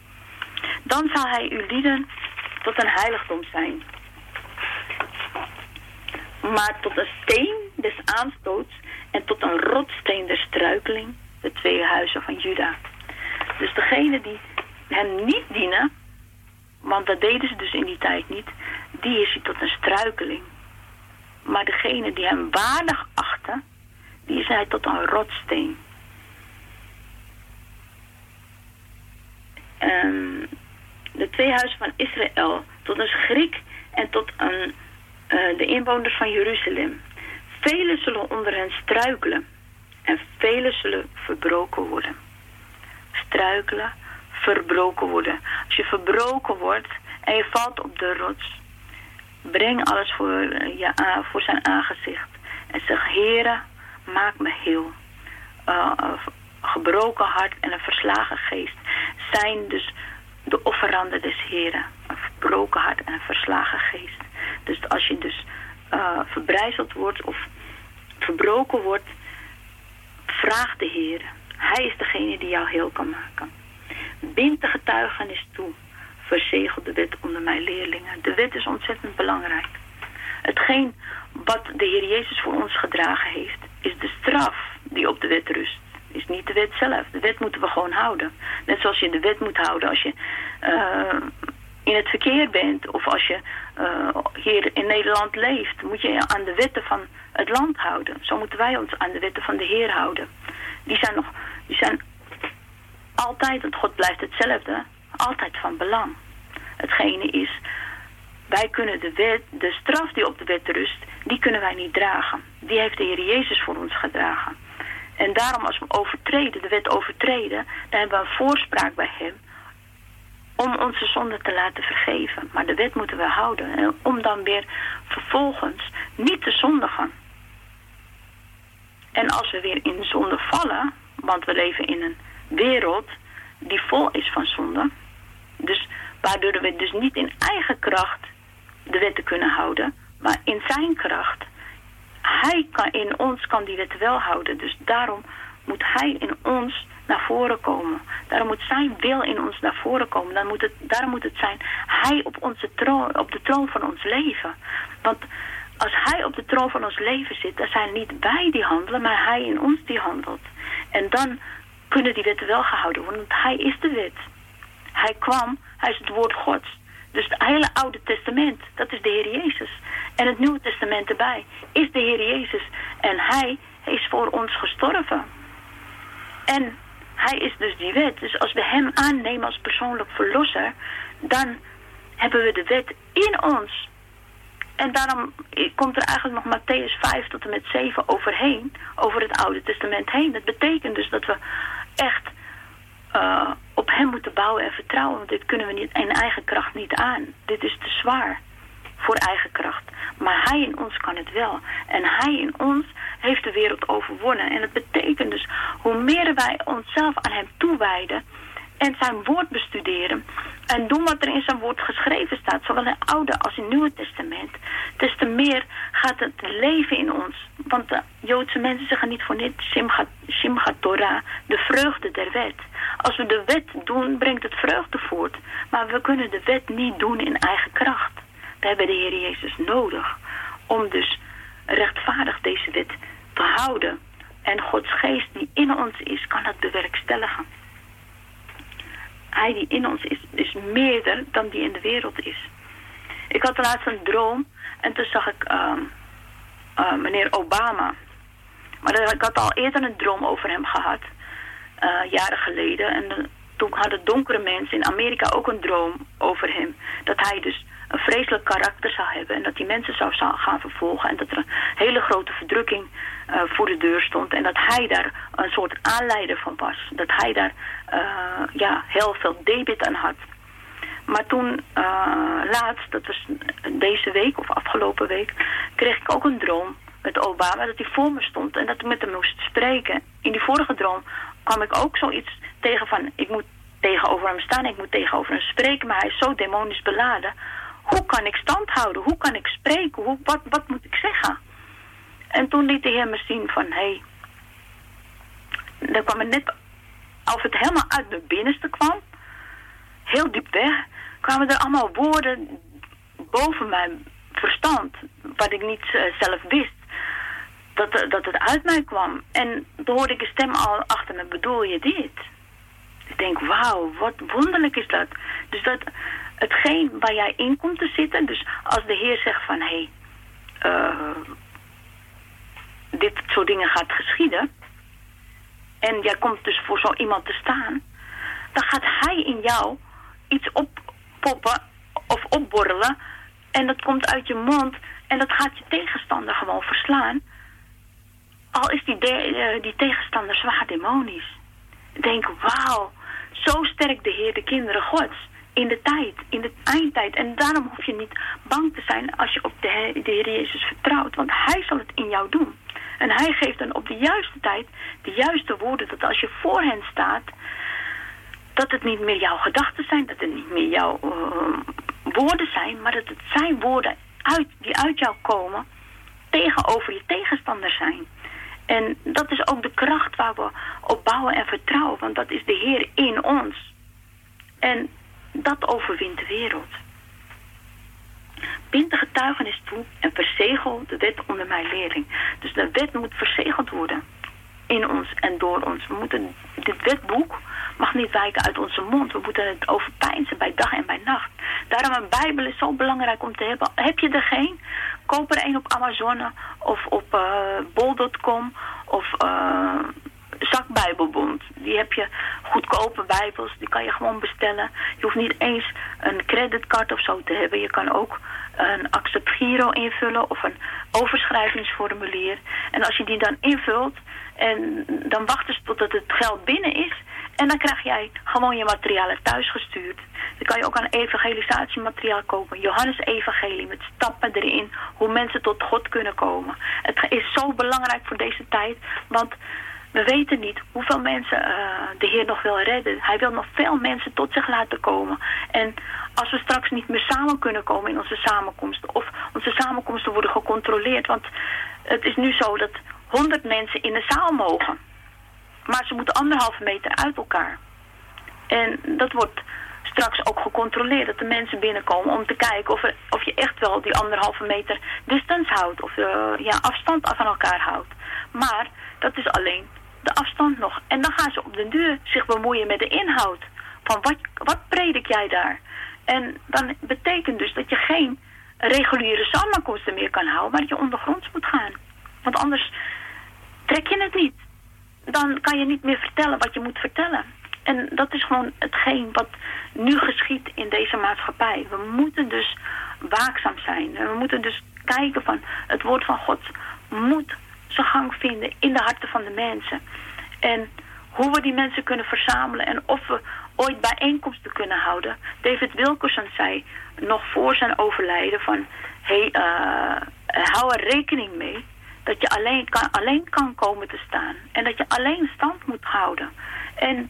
Dan zal hij uw lieden tot een heiligdom zijn. Maar tot een steen des aanstoots en tot een rotsteen der struikeling, de twee huizen van Juda. Dus degene die hem niet dienen, want dat deden ze dus in die tijd niet, die is hij tot een struikeling. Maar degene die hem waardig achten, die is hij tot een rotsteen. Um, de twee huizen van Israël tot een schrik en tot een, uh, de inwoners van Jeruzalem. Velen zullen onder hen struikelen en velen zullen verbroken worden. Struikelen, verbroken worden. Als je verbroken wordt en je valt op de rots, breng alles voor, je, uh, voor zijn aangezicht en zeg, Heere, maak me heel. Uh, uh, gebroken hart en een verslagen geest zijn dus de offeranden des Heren. Een verbroken hart en een verslagen geest. Dus als je dus uh, verbrijzeld wordt of verbroken wordt, vraag de Heer Hij is degene die jou heel kan maken. Bind de getuigenis toe. Verzegel de wet onder mijn leerlingen. De wet is ontzettend belangrijk. Hetgeen wat de Heer Jezus voor ons gedragen heeft, is de straf die op de wet rust. Is niet de wet zelf. De wet moeten we gewoon houden. Net zoals je de wet moet houden als je uh, in het verkeer bent. Of als je uh, hier in Nederland leeft. Moet je je aan de wetten van het land houden. Zo moeten wij ons aan de wetten van de Heer houden. Die zijn nog, die zijn altijd, want God blijft hetzelfde, altijd van belang. Hetgene is, wij kunnen de wet, de straf die op de wet rust, die kunnen wij niet dragen. Die heeft de Heer Jezus voor ons gedragen. En daarom als we overtreden, de wet overtreden, dan hebben we een voorspraak bij hem om onze zonde te laten vergeven. Maar de wet moeten we houden. En om dan weer vervolgens niet te zondigen. En als we weer in zonde vallen, want we leven in een wereld die vol is van zonde. Dus waardoor we dus niet in eigen kracht de wetten kunnen houden, maar in zijn kracht. Hij kan in ons kan die wet wel houden. Dus daarom moet hij in ons naar voren komen. Daarom moet zijn wil in ons naar voren komen. Dan moet het, daarom moet het zijn hij op, onze troon, op de troon van ons leven. Want als hij op de troon van ons leven zit, dan zijn niet wij die handelen, maar hij in ons die handelt. En dan kunnen die wetten wel gehouden worden, want hij is de wet. Hij kwam, hij is het woord Gods. Dus het hele Oude Testament, dat is de Heer Jezus. En het Nieuwe Testament erbij is de Heer Jezus. En hij is voor ons gestorven. En hij is dus die wet. Dus als we hem aannemen als persoonlijk verlosser, dan hebben we de wet in ons. En daarom komt er eigenlijk nog Mattheüs vijf tot en met zeven overheen, over het Oude Testament heen. Dat betekent dus dat we echt uh, op hem moeten bouwen en vertrouwen. Want dit kunnen we niet in eigen kracht niet aan. Dit is te zwaar voor eigen kracht. Maar hij in ons kan het wel. En hij in ons heeft de wereld overwonnen. En dat betekent dus, hoe meer wij onszelf aan hem toewijden en zijn woord bestuderen en doen wat er in zijn woord geschreven staat, zowel in het Oude als in het Nieuwe Testament, des te meer gaat het leven in ons. Want de Joodse mensen zeggen niet voor niets Simchat, Simchat Torah, de vreugde der wet. Als we de wet doen, brengt het vreugde voort. Maar we kunnen de wet niet doen in eigen kracht. We hebben de Heer Jezus nodig om dus rechtvaardig deze wet te houden. En Gods geest die in ons is, kan dat bewerkstelligen. Hij die in ons is, is meerder dan die in de wereld is. Ik had laatst een droom en toen zag ik uh, uh, meneer Obama. Maar ik had al eerder een droom over hem gehad, uh, jaren geleden. En uh, toen hadden donkere mensen in Amerika ook een droom over hem. Dat hij dus een vreselijk karakter zou hebben en dat die mensen zou gaan vervolgen. En dat er een hele grote verdrukking uh, voor de deur stond. En dat hij daar een soort aanleider van was. Dat hij daar uh, ja, heel veel debit aan had. Maar toen uh, laatst, dat was deze week of afgelopen week, kreeg ik ook een droom met Obama dat hij voor me stond en dat ik met hem moest spreken. In die vorige droom kwam ik ook zoiets tegen van, ik moet tegenover hem staan, ik moet tegenover hem spreken, maar hij is zo demonisch beladen. Hoe kan ik stand houden? Hoe kan ik spreken? Hoe, wat, wat moet ik zeggen? En toen liet de Heer me zien van, hé, hey, dan kwam het net, als het helemaal uit mijn binnenste kwam, heel diep weg, kwamen er allemaal woorden boven mijn verstand, wat ik niet uh, zelf wist, dat, dat het uit mij kwam. En toen hoorde ik een stem al achter me, bedoel je dit? Ik denk, wauw, wat wonderlijk is dat. Dus dat hetgeen waar jij in komt te zitten, dus als de Heer zegt van, hé, hey, uh, dit soort dingen gaat geschieden, en jij komt dus voor zo iemand te staan, dan gaat hij in jou iets oppoppen of opborrelen en dat komt uit je mond en dat gaat je tegenstander gewoon verslaan. Al is die, de, uh, die tegenstander zwaar demonisch. Ik denk, wauw, zo sterk de Heer de kinderen Gods in de tijd, in de eindtijd. En daarom hoef je niet bang te zijn als je op de Heer, de Heer Jezus vertrouwt, want hij zal het in jou doen. En hij geeft dan op de juiste tijd de juiste woorden, dat als je voor hen staat, dat het niet meer jouw gedachten zijn, dat het niet meer jouw uh, woorden zijn, maar dat het zijn woorden uit, die uit jou komen tegenover je tegenstander zijn. En dat is ook de kracht waar we op bouwen en vertrouwen. Want dat is de Heer in ons. En dat overwint de wereld. Bind de getuigenis toe en verzegel de wet onder mijn leerling. Dus de wet moet verzegeld worden. In ons en door ons. We moeten, dit wetboek mag niet wijken uit onze mond. We moeten het overpeinzen bij dag en bij nacht. Daarom een Bijbel is zo belangrijk om te hebben. Heb je er geen? Koop er een op Amazon of op uh, bol punt com of uh, Zakbijbelbond. Die heb je goedkope Bijbels. Die kan je gewoon bestellen. Je hoeft niet eens een creditcard of zo te hebben. Je kan ook een accept giro invullen of een overschrijvingsformulier. En als je die dan invult, en dan wachten ze totdat het geld binnen is. En dan krijg jij gewoon je materialen thuis gestuurd. Dan kan je ook aan evangelisatiemateriaal kopen. Johannes Evangelie met stappen erin. Hoe mensen tot God kunnen komen. Het is zo belangrijk voor deze tijd. Want we weten niet hoeveel mensen uh, de Heer nog wil redden. Hij wil nog veel mensen tot zich laten komen. En als we straks niet meer samen kunnen komen in onze samenkomsten. Of onze samenkomsten worden gecontroleerd. Want het is nu zo dat honderd mensen in de zaal mogen. Maar ze moeten anderhalve meter uit elkaar. En dat wordt straks ook gecontroleerd. Dat de mensen binnenkomen om te kijken of, er, of je echt wel die anderhalve meter distance houdt. Of uh, ja, afstand van elkaar houdt. Maar dat is alleen de afstand nog. En dan gaan ze op de duur zich bemoeien met de inhoud. Van wat, wat predik jij daar? En dan betekent dus dat je geen reguliere samenkomsten meer kan houden. Maar dat je ondergronds moet gaan. Want anders trek je het niet. Dan kan je niet meer vertellen wat je moet vertellen. En dat is gewoon hetgeen wat nu geschiet in deze maatschappij. We moeten dus waakzaam zijn. En we moeten dus kijken van het woord van God moet zijn gang vinden in de harten van de mensen. En hoe we die mensen kunnen verzamelen en of we ooit bijeenkomsten kunnen houden. David Wilkerson zei nog voor zijn overlijden van hey, uh, hou er rekening mee dat je alleen kan, alleen kan komen te staan. En dat je alleen stand moet houden. En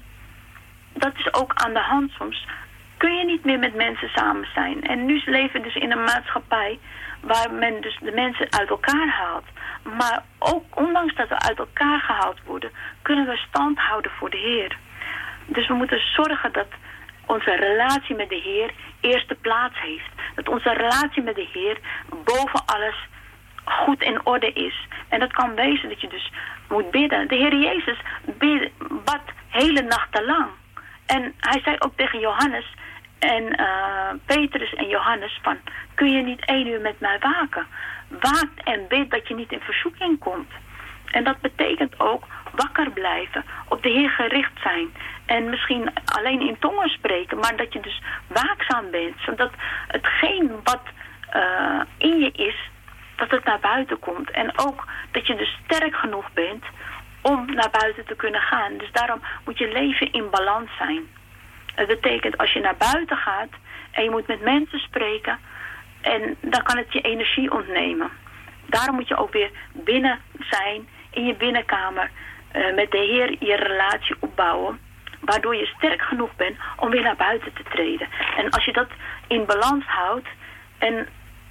dat is ook aan de hand soms. Kun je niet meer met mensen samen zijn. En nu leven we dus in een maatschappij waar men dus de mensen uit elkaar haalt. Maar ook ondanks dat we uit elkaar gehaald worden, kunnen we stand houden voor de Heer. Dus we moeten zorgen dat onze relatie met de Heer eerste plaats heeft. Dat onze relatie met de Heer boven alles goed in orde is. En dat kan wezen dat je dus moet bidden. De Heer Jezus bid, bad hele nachten lang. En hij zei ook tegen Johannes en uh, Petrus en Johannes van, kun je niet één uur met mij waken? Waak en bid dat je niet in verzoeking komt. En dat betekent ook wakker blijven, op de Heer gericht zijn. En misschien alleen in tongen spreken, maar dat je dus waakzaam bent. Zodat hetgeen wat uh, in je is, dat het naar buiten komt. En ook dat je dus sterk genoeg bent om naar buiten te kunnen gaan. Dus daarom moet je leven in balans zijn. Het betekent als je naar buiten gaat en je moet met mensen spreken, en dan kan het je energie ontnemen. Daarom moet je ook weer binnen zijn, in je binnenkamer, uh, met de Heer je relatie opbouwen, waardoor je sterk genoeg bent om weer naar buiten te treden. En als je dat in balans houdt, en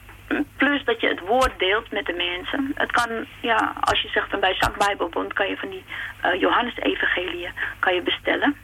plus dat je het woord deelt met de mensen. Het kan, ja, als je zegt van bij Zakbijbelbond kan je van die uh, Johannes Evangelie kan je bestellen.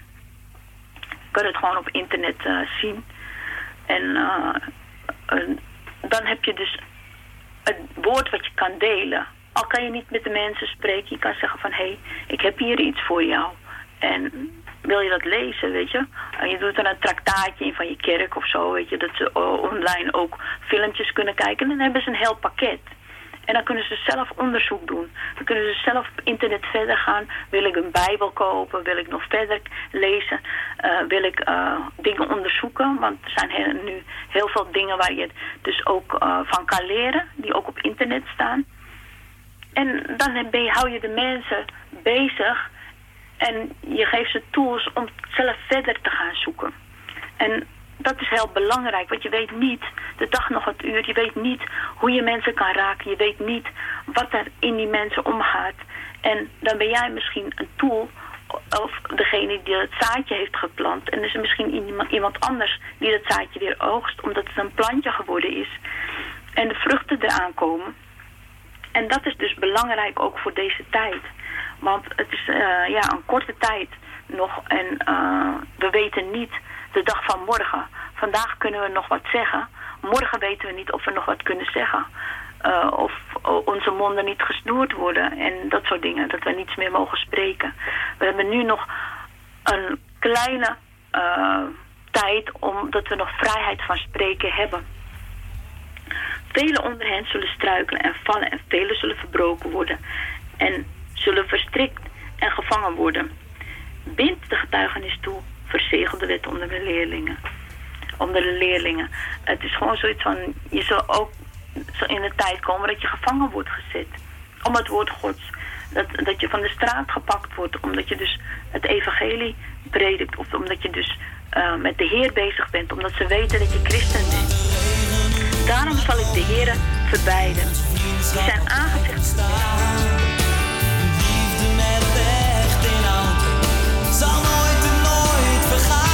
Je kan het gewoon op internet uh, zien. En uh, uh, dan heb je dus het woord wat je kan delen. Al kan je niet met de mensen spreken, je kan zeggen van hé, hey, ik heb hier iets voor jou. En wil je dat lezen, weet je? En je doet er een traktaatje in van je kerk of zo, weet je. Dat ze online ook filmpjes kunnen kijken. En dan hebben ze een heel pakket. En dan kunnen ze zelf onderzoek doen. Dan kunnen ze zelf op internet verder gaan. Wil ik een Bijbel kopen? Wil ik nog verder lezen? Uh, wil ik uh, dingen onderzoeken? Want er zijn heel, nu heel veel dingen waar je dus ook uh, van kan leren. Die ook op internet staan. En dan ben je, hou je de mensen bezig. En je geeft ze tools om zelf verder te gaan zoeken. En dat is heel belangrijk, want je weet niet de dag nog het uur. Je weet niet hoe je mensen kan raken. Je weet niet wat er in die mensen omgaat. En dan ben jij misschien een tool, of degene die het zaadje heeft geplant. En er is misschien iemand anders die dat zaadje weer oogst, omdat het een plantje geworden is. En de vruchten eraan komen. En dat is dus belangrijk ook voor deze tijd. Want het is uh, ja, een korte tijd nog en uh, we weten niet de dag van morgen. Vandaag kunnen we nog wat zeggen. Morgen weten we niet of we nog wat kunnen zeggen. Uh, of uh, onze monden niet gesnoerd worden en dat soort dingen. Dat we niets meer mogen spreken. We hebben nu nog een kleine uh, tijd omdat we nog vrijheid van spreken hebben. Velen onder hen zullen struikelen en vallen en velen zullen verbroken worden. En zullen verstrikt en gevangen worden. Bind de getuigenis toe, verzegel de wet onder de leerlingen. Onder de leerlingen. Het is gewoon zoiets van, je zal ook zo in de tijd komen dat je gevangen wordt gezet. Om het woord Gods. Dat, dat je van de straat gepakt wordt, omdat je dus het evangelie predikt. Of omdat je dus uh, met de Heer bezig bent, omdat ze weten dat je christen bent. Daarom zal ik de Heer verbeiden. Die zijn aangezicht
liefde met echt inhoud zal nooit en nooit vergaan.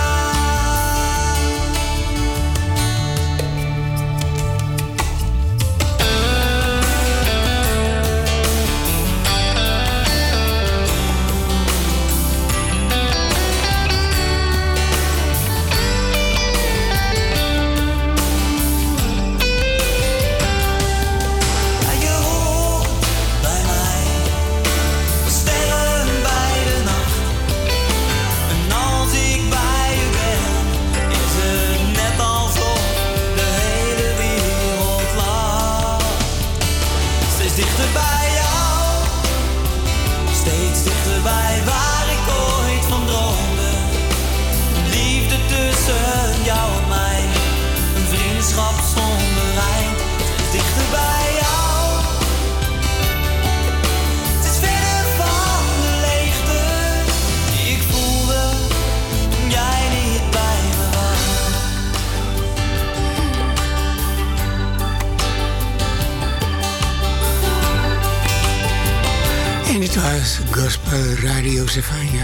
Gospel Radio Zefania.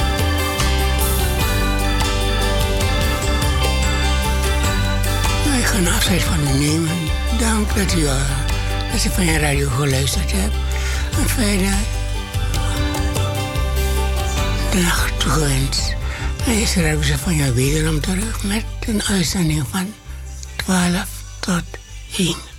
Ik ga een afscheid van u nemen. Dank dat u uh, dat Zefania Radio geluisterd hebt. Een fijne nacht toegewenst. En is Radio Zefania wederom terug met een uitzending van twaalf tot één.